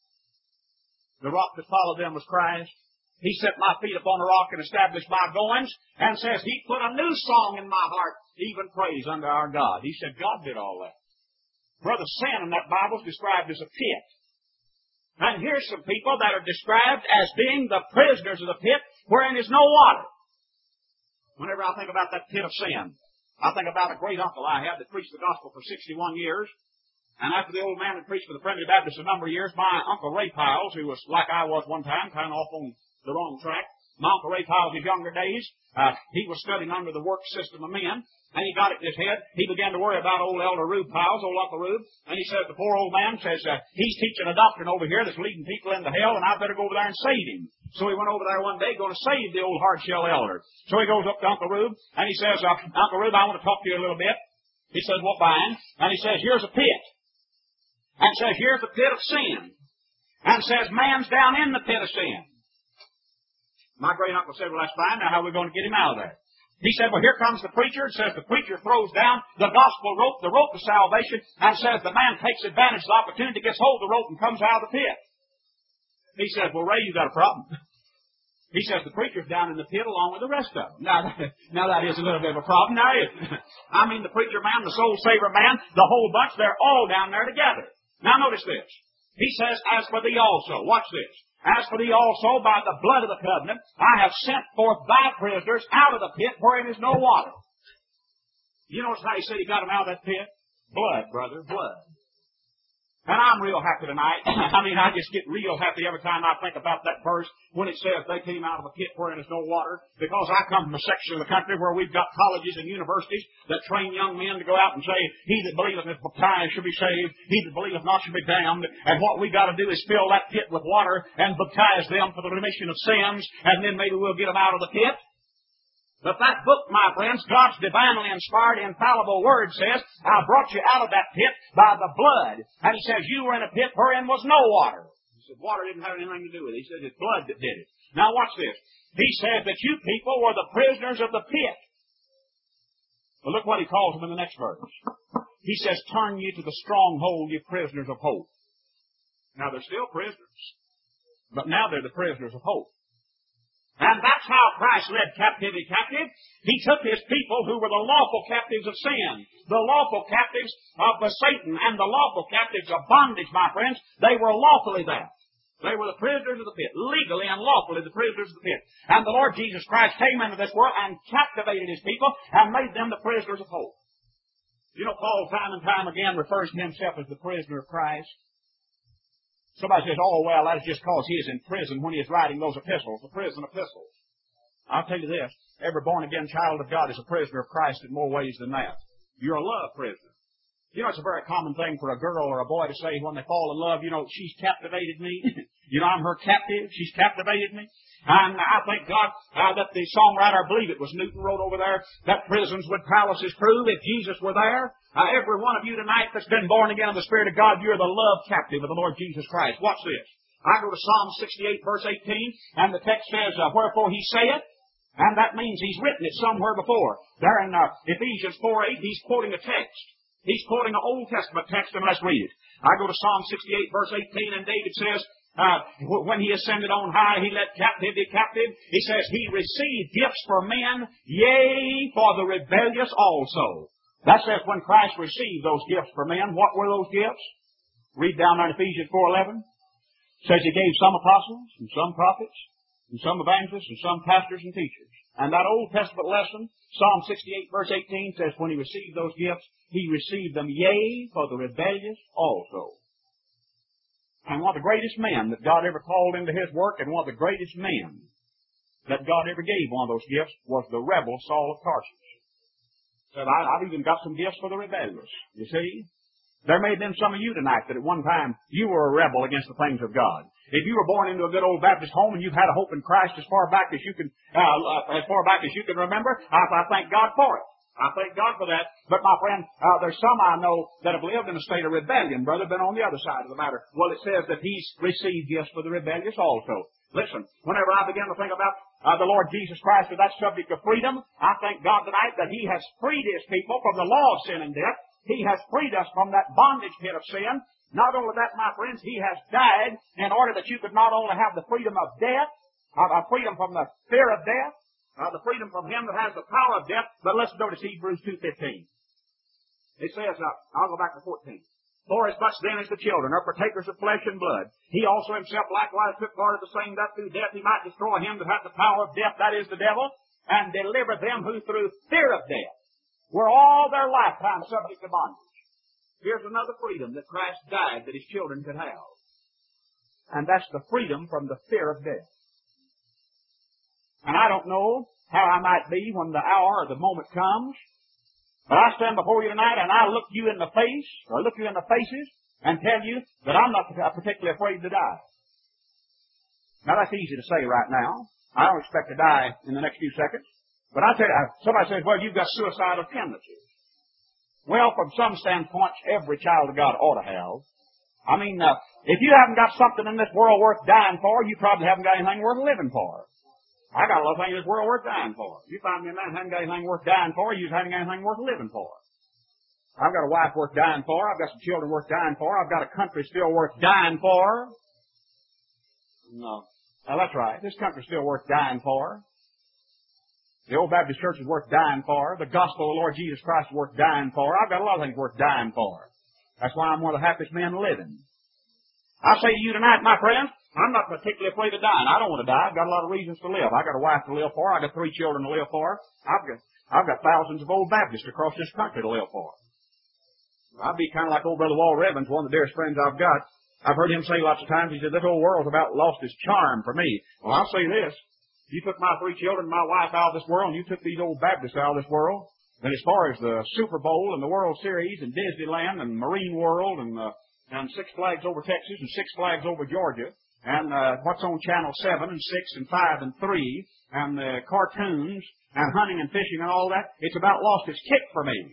S1: The rock that followed them was Christ. He set my feet upon a rock and established my goings. And says, he put a new song in my heart, even praise unto our God. He said, God did all that. Brother, sin in that Bible is described as a pit. And here's some people that are described as being the prisoners of the pit wherein is no water. Whenever I think about that pit of sin, I think about a great uncle I had that preached the gospel for 61 years. And after the old man had preached for the Primitive Baptists a number of years, my Uncle Ray Piles, who was like I was one time, kind of off on the wrong track. My Uncle Ray Piles, his younger days, he was studying under the work system of men. And he got it in his head. He began to worry about old Elder Rube Piles, old Uncle Rube. And he said, the poor old man says, he's teaching a doctrine over here that's leading people into hell, and I better go over there and save him. So he went over there one day going to save the old hard-shell elder. So he goes up to Uncle Rube, and he says, Uncle Rube, I want to talk to you a little bit. He says, what fine? And he says, here's a pit. And says, here's the pit of sin. And says, man's down in the pit of sin. My great uncle said, well, that's fine. Now how are we going to get him out of there? He said, well, here comes the preacher. It says the preacher throws down the gospel rope, the rope of salvation, and says the man takes advantage of the opportunity, gets hold of the rope, and comes out of the pit. He says, well, Ray, you got a problem. He says the preacher's down in the pit along with the rest of them. Now that is a little bit of a problem. Now, I mean, the preacher man, the soul saver man, the whole bunch, they're all down there together. Now, notice this. He says, as for thee also, watch this. As for thee also, by the blood of the covenant, I have sent forth thy prisoners out of the pit wherein is no water. You notice how he said he got them out of that pit? Blood, brother, blood. And I'm real happy tonight. I mean, I just get real happy every time I think about that verse when it says they came out of a pit wherein is no water. Because I come from a section of the country where we've got colleges and universities that train young men to go out and say, he that believeth is baptized shall be saved, he that believeth not shall be damned. And what we got to do is fill that pit with water and baptize them for the remission of sins, and then maybe we'll get them out of the pit. But that book, my friends, God's divinely inspired, infallible word says, I brought you out of that pit by the blood. And he says, you were in a pit wherein was no water. He said, water didn't have anything to do with it. He said, it's blood that did it. Now watch this. He said that you people were the prisoners of the pit. Well, look what he calls them in the next verse. He says, turn you to the stronghold, you prisoners of hope. Now they're still prisoners. But now they're the prisoners of hope. And that's how Christ led captivity captive. He took his people who were the lawful captives of sin, the lawful captives of the Satan, and the lawful captives of bondage, my friends. They were lawfully that. They were the prisoners of the pit, legally and lawfully the prisoners of the pit. And the Lord Jesus Christ came into this world and captivated his people and made them the prisoners of hope. You know, Paul time and time again refers to himself as the prisoner of Christ. Somebody says, oh, well, that's just because he is in prison when he is writing those epistles, the prison epistles. I'll tell you this, every born-again child of God is a prisoner of Christ in more ways than that. You're a love prisoner. You know, it's a very common thing for a girl or a boy to say when they fall in love, you know, she's captivated me. You know, I'm her captive. She's captivated me. And I thank God that the songwriter, I believe it was Newton, wrote over there that prisons would palaces prove if Jesus were there. Every one of you tonight that's been born again of the Spirit of God, you're the love captive of the Lord Jesus Christ. Watch this. I go to Psalm 68, verse 18, and the text says, wherefore he saith, and that means he's written it somewhere before. There in Ephesians 4:8, he's quoting a text. He's quoting an Old Testament text, and let's read it. I go to Psalm 68, verse 18, and David says, when he ascended on high, he led captivity captive. He says, he received gifts for men, yea, for the rebellious also. That says when Christ received those gifts for men, what were those gifts? Read down there in Ephesians 4:11. It says he gave some apostles, and some prophets, and some evangelists, and some pastors and teachers. And that Old Testament lesson, Psalm 68, verse 18, says when he received those gifts, he received them, yea, for the rebellious also. And one of the greatest men that God ever called into his work, and one of the greatest men that God ever gave one of those gifts, was the rebel Saul of Tarsus. Said, I've even got some gifts for the rebellious. You see? There may have been some of you tonight that at one time you were a rebel against the things of God. If you were born into a good old Baptist home and you've had a hope in Christ as far back as you can, remember, I thank God for it. I thank God for that. But my friend, there's some I know that have lived in a state of rebellion, brother, been on the other side of the matter. Well, it says that he's received gifts for the rebellious also. Listen, whenever I begin to think about the Lord Jesus Christ with that subject of freedom, I thank God tonight that he has freed his people from the law of sin and death. He has freed us from that bondage pit of sin. Not only that, my friends, he has died in order that you could not only have the freedom of death, freedom from the fear of death, the freedom from him that has the power of death, but let's notice Hebrews 2:15. It says, I'll go back to 14. For as much then as the children are partakers of flesh and blood, he also himself likewise took part of the same, that through death he might destroy him that hath the power of death, that is the devil, and deliver them who through fear of death were all their lifetime subject to bondage. Here's another freedom that Christ died that his children could have. And that's the freedom from the fear of death. And I don't know how I might be when the hour or the moment comes, but I stand before you tonight and I look you in the face, or look you in the faces, and tell you that I'm not particularly afraid to die. Now that's easy to say right now. I don't expect to die in the next few seconds. But I tell you, somebody says, well, you've got suicidal tendencies. Well, from some standpoints, every child of God ought to have. I mean, if you haven't got something in this world worth dying for, you probably haven't got anything worth living for. I got a lot of things in this world worth dying for. You find me a man who hasn't got anything worth dying for, you haven't got anything worth living for. I've got a wife worth dying for. I've got some children worth dying for. I've got a country still worth dying for. No. Now that's right. This country's still worth dying for. The old Baptist church is worth dying for. The gospel of the Lord Jesus Christ is worth dying for. I've got a lot of things worth dying for. That's why I'm one of the happiest men living. I say to you tonight, my friends, I'm not particularly afraid of dying. I don't want to die. I've got a lot of reasons to live. I've got a wife to live for. I've got 3 children to live for. I've got thousands of old Baptists across this country to live for. I'd be kind of like old Brother Walter Evans, one of the dearest friends I've got. I've heard him say lots of times, he said, this whole world's about lost its charm for me. Well, I'll say this. You took my 3 children and my wife out of this world, and you took these old Baptists out of this world, then as far as the Super Bowl and the World Series and Disneyland and Marine World and Six Flags over Texas and Six Flags over Georgia and what's on Channel 7 and 6 and 5 and 3 and the cartoons and hunting and fishing and all that, it's about lost its kick for me.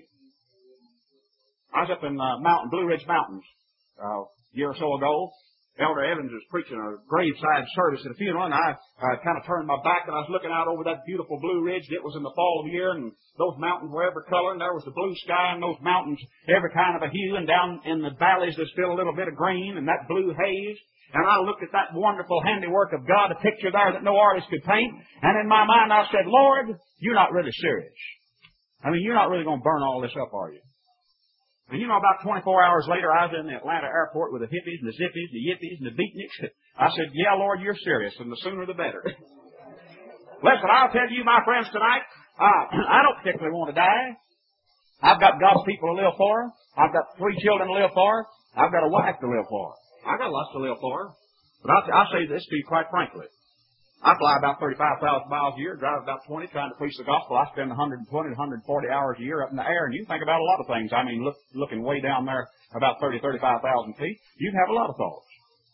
S1: I was up in Blue Ridge Mountains a year or so ago. Elder Evans was preaching a graveside service at a funeral, and I kind of turned my back, and I was looking out over that beautiful Blue Ridge. It was in the fall of the year, and those mountains were every color, and there was the blue sky, and those mountains every kind of a hue, and down in the valleys there's still a little bit of green, and that blue haze. And I looked at that wonderful handiwork of God, a picture there that no artist could paint, and in my mind I said, Lord, you're not really serious. I mean, you're not really going to burn all this up, are you? And you know, about 24 hours later, I was in the Atlanta airport with the hippies and the zippies, the yippies and the beatniks. I said, yeah, Lord, you're serious, and the sooner the better. Listen, I'll tell you, my friends, tonight, I don't particularly want to die. I've got God's people to live for. I've got 3 children to live for. I've got a wife to live for. I've got lots to live for. But I'll say this to you quite frankly. I fly about 35,000 miles a year, drive about 20, trying to preach the gospel. I spend 120 to 140 hours a year up in the air, and you can think about a lot of things. I mean, looking way down there about 35,000 feet, you can have a lot of thoughts.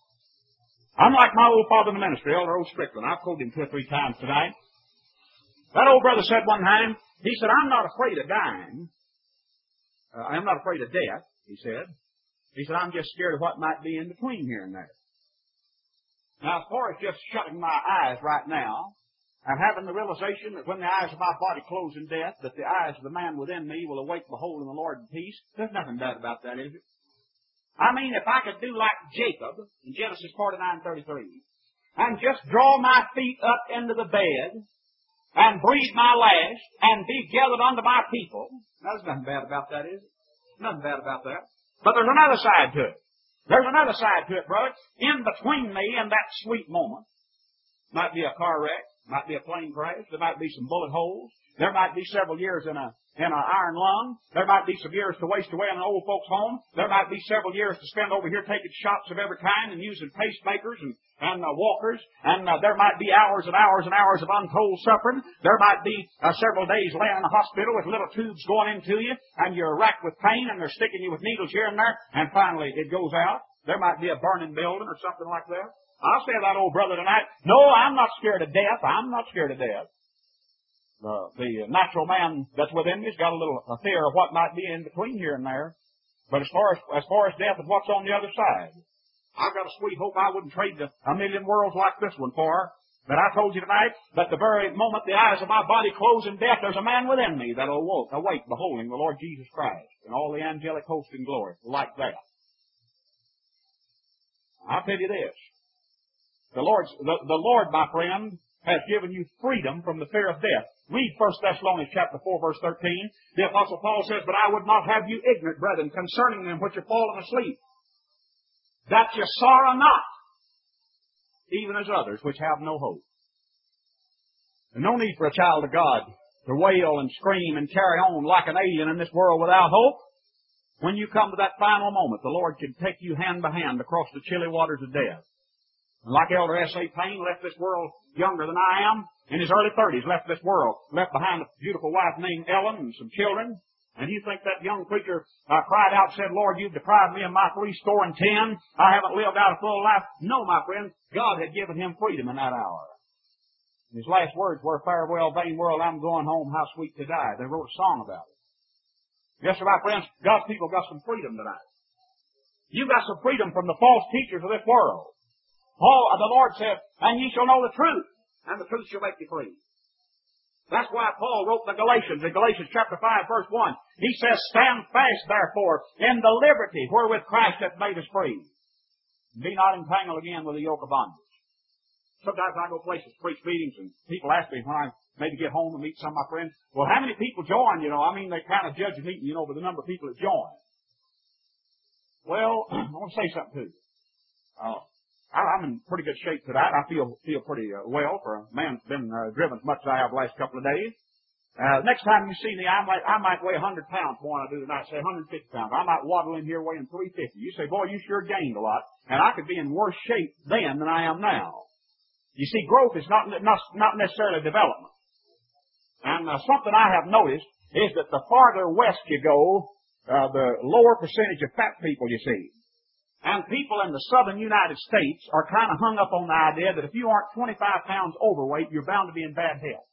S1: I'm like my old father in the ministry, Elder O. Strickland. I've quoted him 2 or 3 times tonight. That old brother said one time, he said, I'm not afraid of dying. I'm not afraid of death, he said. He said, I'm just scared of what might be in between here and there. Now, as far as just shutting my eyes right now and having the realization that when the eyes of my body close in death, that the eyes of the man within me will awake, beholding the Lord in peace, there's nothing bad about that, is it? I mean, if I could do like Jacob in Genesis 49:33 and just draw my feet up into the bed and breathe my last and be gathered unto my people, there's nothing bad about that, is it? Nothing bad about that. But there's another side to it. There's another side to it, brother. In between me and that sweet moment, might be a car wreck, might be a plane crash, there might be some bullet holes, there might be several years in an iron lung, there might be some years to waste away in an old folks' home, there might be several years to spend over here taking shots of every kind and using pacemakers and walkers, and there might be hours and hours and hours of untold suffering. There might be several days laying in the hospital with little tubes going into you, and you're racked with pain, and they're sticking you with needles here and there, and finally it goes out. There might be a burning building or something like that. I'll say to that old brother tonight, no, I'm not scared of death. I'm not scared of death. The natural man that's within me's got a fear of what might be in between here and there. But as far as death and what's on the other side, I've got a sweet hope I wouldn't trade a million worlds like this one for. But I told you tonight that the very moment the eyes of my body close in death, there's a man within me that'll awake, beholding the Lord Jesus Christ and all the angelic host in glory, like that. I'll tell you this. The Lord, my friend, has given you freedom from the fear of death. Read 1 Thessalonians chapter 4, verse 13. The Apostle Paul says, but I would not have you ignorant, brethren, concerning them which are fallen asleep, that you sorrow not, even as others which have no hope. There's no need for a child of God to wail and scream and carry on like an alien in this world without hope. When you come to that final moment, the Lord can take you hand by hand across the chilly waters of death. And like Elder S.A. Payne left this world younger than I am, in his early 30s, left this world, left behind a beautiful wife named Ellen and some children. And you think that young preacher cried out and said, Lord, you've deprived me of my 10. I haven't lived out a full life. No, my friend, God had given him freedom in that hour. And his last words were, farewell, vain world, I'm going home, how sweet to die. They wrote a song about it. Yes, sir, my friends, God's people got some freedom tonight. You've got some freedom from the false teachers of this world. The Lord said, and ye shall know the truth, and the truth shall make you free. That's why Paul wrote the Galatians, in Galatians chapter 5, verse 1. He says, stand fast, therefore, in the liberty wherewith Christ hath made us free. Be not entangled again with the yoke of bondage. Sometimes I go places, preach meetings, and people ask me when I maybe get home and meet some of my friends, well, how many people join, you know? I mean, they kind of judge a meeting, you know, by the number of people that join. Well, I want to say something to you. I'm in pretty good shape for that. I feel pretty well for a man that's been driven as much as I have the last couple of days. Next time you see me, I might weigh 100 pounds more than I do tonight, say 150 pounds. I might waddle in here weighing 350. You say, boy, you sure gained a lot. And I could be in worse shape then than I am now. You see, growth is not necessarily development. And something I have noticed is that the farther west you go, the lower percentage of fat people you see. And people in the southern United States are kind of hung up on the idea that if you aren't 25 pounds overweight, you're bound to be in bad health.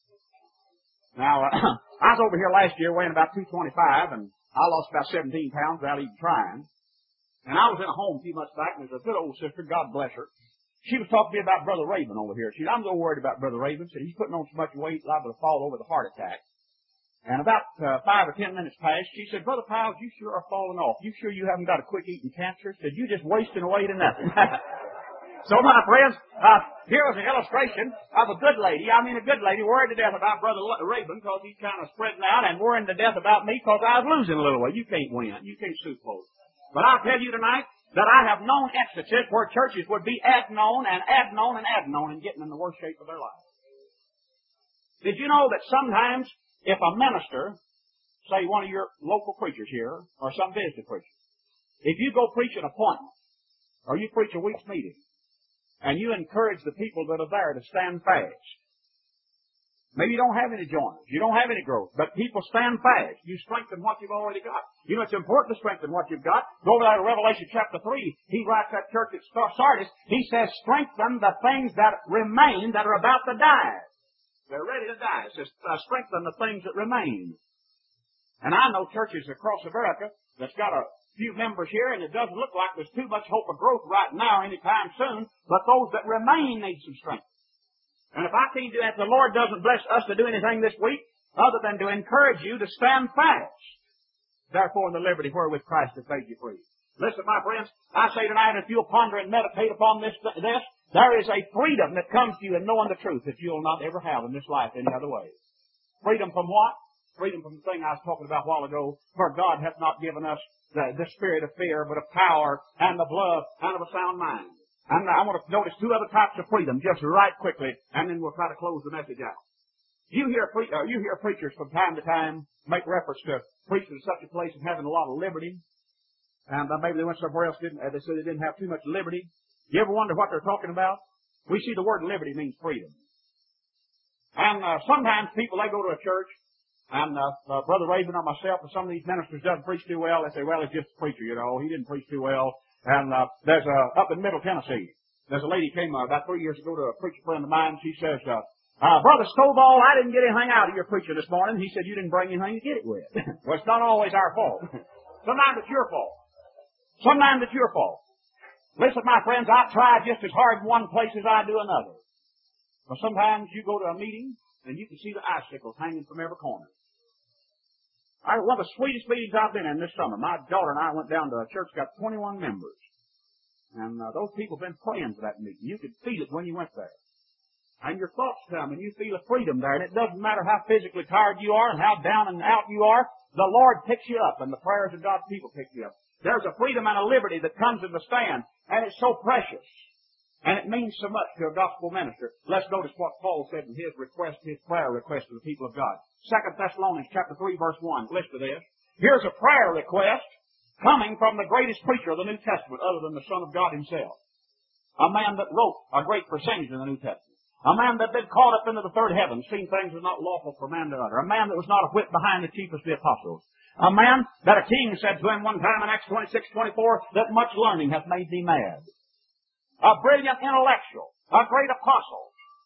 S1: Now, I was over here last year weighing about 225, and I lost about 17 pounds without even trying. And I was in a home a few months back, and there's a good old sister, God bless her. She was talking to me about Brother Raven over here. She said, I'm so worried about Brother Raven. Said he's putting on so much weight, liable to fall over the heart attack. And about 5 or 10 minutes passed, she said, Brother Piles, you sure are falling off. You sure you haven't got a quick-eating cancer? Said, you just wasting away to nothing. So, my friends, here was an illustration of a good lady. I mean, a good lady worried to death about Brother Raven because he's kind of spreading out, and worrying to death about me because I was losing a little weight. You can't win. You can't suit both. But I'll tell you tonight that I have known instances where churches would be adding on and adding on and adding on and getting in the worst shape of their life. Did you know that sometimes if a minister, say one of your local preachers here, or some visiting preacher, if you go preach an appointment, or you preach a week's meeting, and you encourage the people that are there to stand fast, maybe you don't have any joiners, you don't have any growth, but people stand fast. You strengthen what you've already got. You know, it's important to strengthen what you've got. Go over there to Revelation chapter 3. He writes that church at Sardis. He says, strengthen the things that remain that are about to die. They're ready to die. It says, strengthen the things that remain. And I know churches across America that's got a few members here, and it doesn't look like there's too much hope of growth right now anytime soon, but those that remain need some strength. And if I can't do that, the Lord doesn't bless us to do anything this week other than to encourage you to stand fast. Therefore, in the liberty wherewith Christ hath made you free. Listen, my friends, I say tonight, if you'll ponder and meditate upon this, there is a freedom that comes to you in knowing the truth that you'll not ever have in this life any other way. Freedom from what? Freedom from the thing I was talking about a while ago, for God hath not given us the spirit of fear, but of power and of love and of a sound mind. And I want to notice two other types of freedom just right quickly, and then we'll try to close the message out. You hear preachers from time to time make reference to preaching in such a place and having a lot of liberty. And maybe they went somewhere else, they said they didn't have too much liberty. You ever wonder what they're talking about? We see the word liberty means freedom. And sometimes people, they go to a church, and Brother Raven or myself or some of these ministers doesn't preach too well. They say, well, he's just a preacher, you know. He didn't preach too well. And there's up in Middle Tennessee, there's a lady came about 3 years ago to a preacher friend of mine. She says, Brother Stovall, I didn't get anything out of your preacher this morning. He said, you didn't bring anything to get it with. Well, it's not always our fault. Sometimes it's your fault. Sometimes it's your fault. Listen, my friends, I try just as hard in one place as I do another. But sometimes you go to a meeting and you can see the icicles hanging from every corner. One of the sweetest meetings I've been in this summer, my daughter and I went down to a church, got 21 members. And those people have been praying for that meeting. You could feel it when you went there. And your thoughts come and you feel a freedom there. And it doesn't matter how physically tired you are and how down and out you are, the Lord picks you up and the prayers of God's people pick you up. There's a freedom and a liberty that comes in the stand, and it's so precious. And it means so much to a gospel minister. Let's notice what Paul said in his prayer request to the people of God. 2 Thessalonians chapter 3, verse 1. Listen to this. Here's a prayer request coming from the greatest preacher of the New Testament, other than the Son of God himself. A man that wrote a great percentage in the New Testament. A man that had been caught up into the third heaven, seen things that are not lawful for man to utter. A man that was not a whit behind the chiefest of the apostles. A man that a king said to him one time in Acts 26:24, that much learning hath made thee mad. A brilliant intellectual, a great apostle,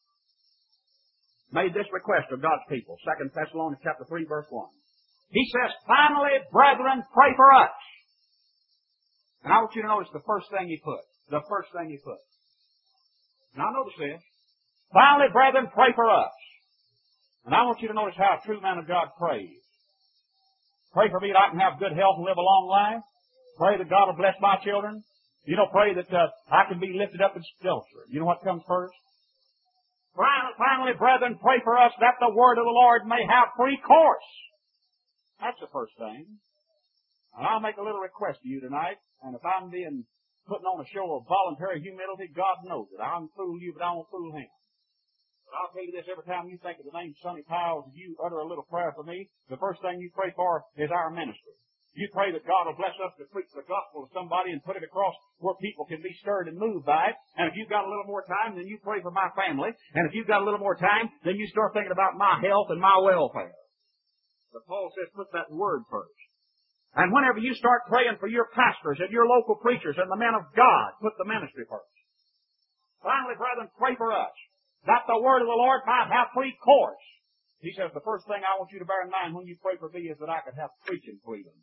S1: made this request of God's people. 2 Thessalonians chapter 3, verse 1. He says, finally, brethren, pray for us. And I want you to notice the first thing he put. The first thing he put. Now notice this. Finally, brethren, pray for us. And I want you to notice how a true man of God prays. Pray for me that I can have good health and live a long life. Pray that God will bless my children. You know, pray that I can be lifted up in shelter. You know what comes first? Finally, brethren, pray for us that the word of the Lord may have free course. That's the first thing. And I'll make a little request to you tonight. And if I'm putting on a show of voluntary humility, God knows it. I'll fool you, but I won't fool him. But I'll tell you this, every time you think of the name Sonny Piles, you utter a little prayer for me, the first thing you pray for is our ministry. You pray that God will bless us to preach the gospel to somebody and put it across where people can be stirred and moved by it. And if you've got a little more time, then you pray for my family. And if you've got a little more time, then you start thinking about my health and my welfare. But Paul says put that word first. And whenever you start praying for your pastors and your local preachers and the men of God, put the ministry first. Finally, brethren, pray for us that the word of the Lord might have free course. He says the first thing I want you to bear in mind when you pray for me is that I could have preaching freedom.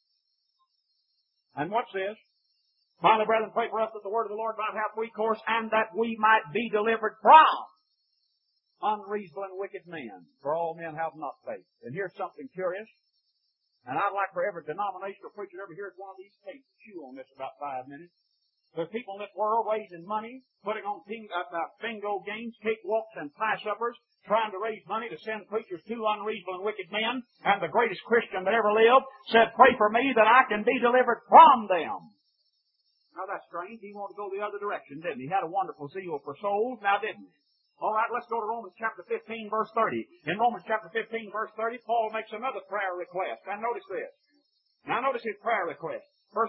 S1: And what's this? Finally, brethren, pray for us that the word of the Lord might have free course and that we might be delivered from unreasonable and wicked men. For all men have not faith. And here's something curious. And I'd like for every denominational preacher ever hears one of these tapes to chew on this about 5 minutes. There's people in this world raising money, putting on bingo games, cakewalks, and pie suppers, trying to raise money to send preachers to unreasonable and wicked men. And the greatest Christian that ever lived said, pray for me that I can be delivered from them. Now that's strange. He wanted to go the other direction, didn't he? He had a wonderful zeal for souls, now didn't he? All right, let's go to Romans chapter 15, verse 30. In Romans chapter 15, verse 30, Paul makes another prayer request. Now notice this. Now notice his prayer request.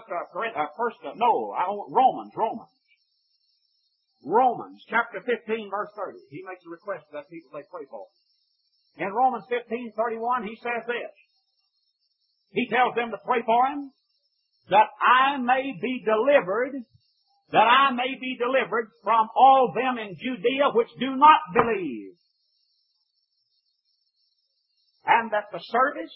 S1: Romans chapter 15, verse 30. He makes a request to that people they pray for. In Romans 15:31, he says this. He tells them to pray for him that I may be delivered from all them in Judea which do not believe. And that the service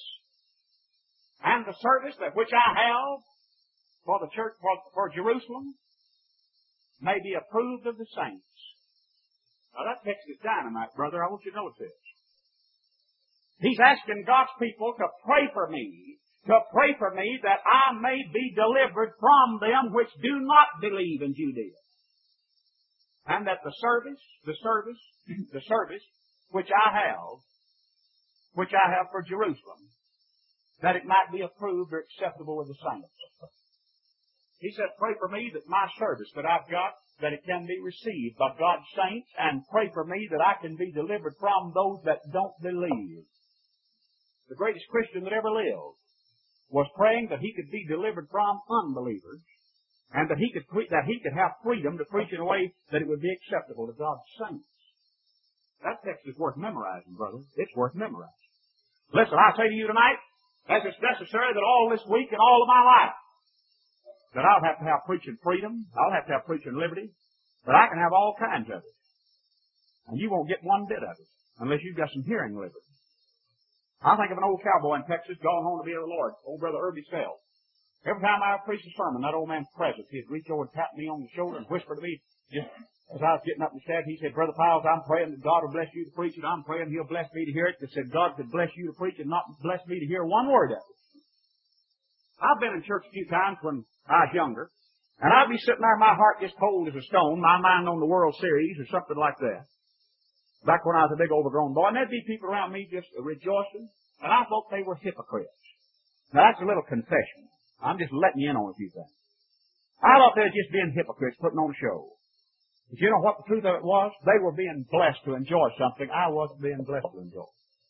S1: that which I have for the church, for Jerusalem, may be approved of the saints. Now that text is dynamite, brother. I want you to notice this. He's asking God's people to pray for me that I may be delivered from them which do not believe in Judea. And that the service which I have for Jerusalem, that it might be approved or acceptable with the saints. He said, pray for me that my service that I've got, that it can be received by God's saints, and pray for me that I can be delivered from those that don't believe. The greatest Christian that ever lived was praying that he could be delivered from unbelievers, and that he could have freedom to preach in a way that it would be acceptable to God's saints. That text is worth memorizing, brother. It's worth memorizing. Listen, I say to you tonight, as it's necessary that all this week and all of my life, that I'll have to have preaching freedom, I'll have to have preaching liberty, but I can have all kinds of it. And you won't get one bit of it unless you've got some hearing liberty. I think of an old cowboy in Texas going home to be with the Lord, old brother Irby Sells. Every time I preached a sermon, that old man's presence, he'd reach over and tap me on the shoulder and whisper to me, just as I was getting up instead, he said, Brother Piles, I'm praying that God will bless you to preach it. I'm praying He'll bless me to hear it. He said, God could bless you to preach it, not bless me to hear one word of it. I've been in church a few times when I was younger, and I'd be sitting there, my heart just cold as a stone, my mind on the World Series or something like that. Back when I was a big overgrown boy, and there'd be people around me just rejoicing, and I thought they were hypocrites. Now that's a little confession. I'm just letting you in on a few things. I thought they were just being hypocrites, putting on a show. But you know what the truth of it was? They were being blessed to enjoy something I wasn't being blessed to enjoy.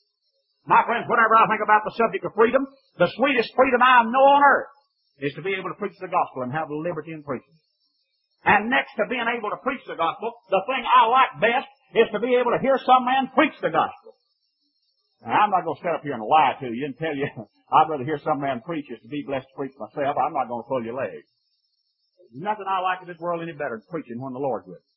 S1: My friends, whenever I think about the subject of freedom, the sweetest freedom I know on earth is to be able to preach the gospel and have liberty in preaching. And next to being able to preach the gospel, the thing I like best is to be able to hear some man preach the gospel. Now, I'm not going to stand up here and lie to you and tell you I'd rather hear some man preach as to be blessed to preach myself. I'm not going to pull your leg. There's nothing I like in this world any better than preaching when the Lord's with me.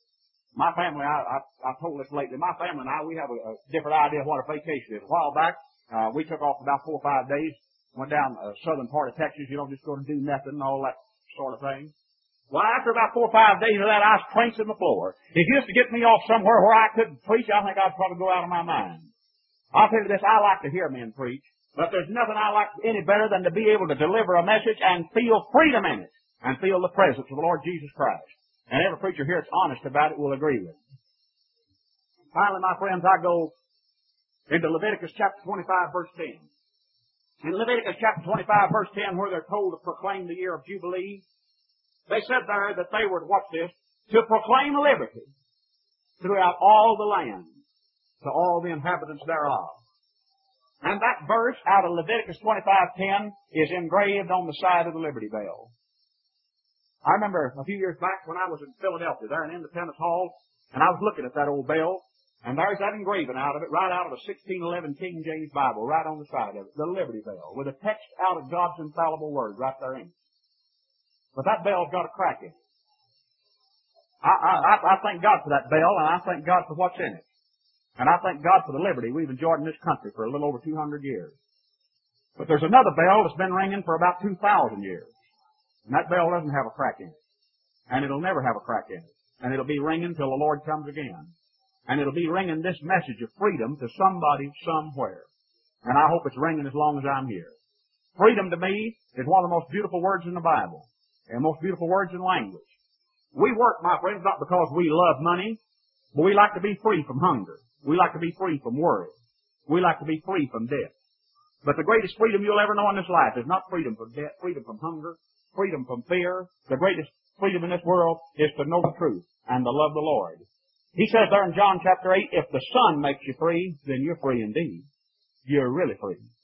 S1: My family, I told this lately, my family and I, we have a different idea of what a vacation is. A while back, we took off about 4 or 5 days, went down the southern part of Texas. You don't just go to do nothing and all that sort of thing. Well, after about 4 or 5 days of that, I was trancing the floor. If you used to get me off somewhere where I couldn't preach, I think I'd probably go out of my mind. I'll tell you this, I like to hear men preach, but there's nothing I like any better than to be able to deliver a message and feel freedom in it, and feel the presence of the Lord Jesus Christ. And every preacher here that's honest about it will agree with me. Finally, my friends, I go into Leviticus chapter 25, verse 10. In Leviticus chapter 25, verse 10, where they're told to proclaim the year of Jubilee, they said there that they were, watch this, to proclaim liberty throughout all the land, to all the inhabitants thereof. And that verse out of Leviticus 25:10 is engraved on the side of the Liberty Bell. I remember a few years back when I was in Philadelphia, there in Independence Hall, and I was looking at that old bell, and there's that engraving out of it, right out of a 1611 King James Bible, right on the side of it, the Liberty Bell, with a text out of God's infallible word right there in it. But that bell's got a crack in it. I thank God for that bell, and I thank God for what's in it. And I thank God for the liberty we've enjoyed in this country for a little over 200 years. But there's another bell that's been ringing for about 2,000 years. And that bell doesn't have a crack in it. And it'll never have a crack in it. And it'll be ringing till the Lord comes again. And it'll be ringing this message of freedom to somebody somewhere. And I hope it's ringing as long as I'm here. Freedom to me is one of the most beautiful words in the Bible. And most beautiful words in language. We work, my friends, not because we love money, but we like to be free from hunger. We like to be free from worry. We like to be free from debt. But the greatest freedom you'll ever know in this life is not freedom from debt, freedom from hunger, freedom from fear. The greatest freedom in this world is to know the truth and to love the Lord. He says there in John chapter 8, if the Son makes you free, then you're free indeed. You're really free.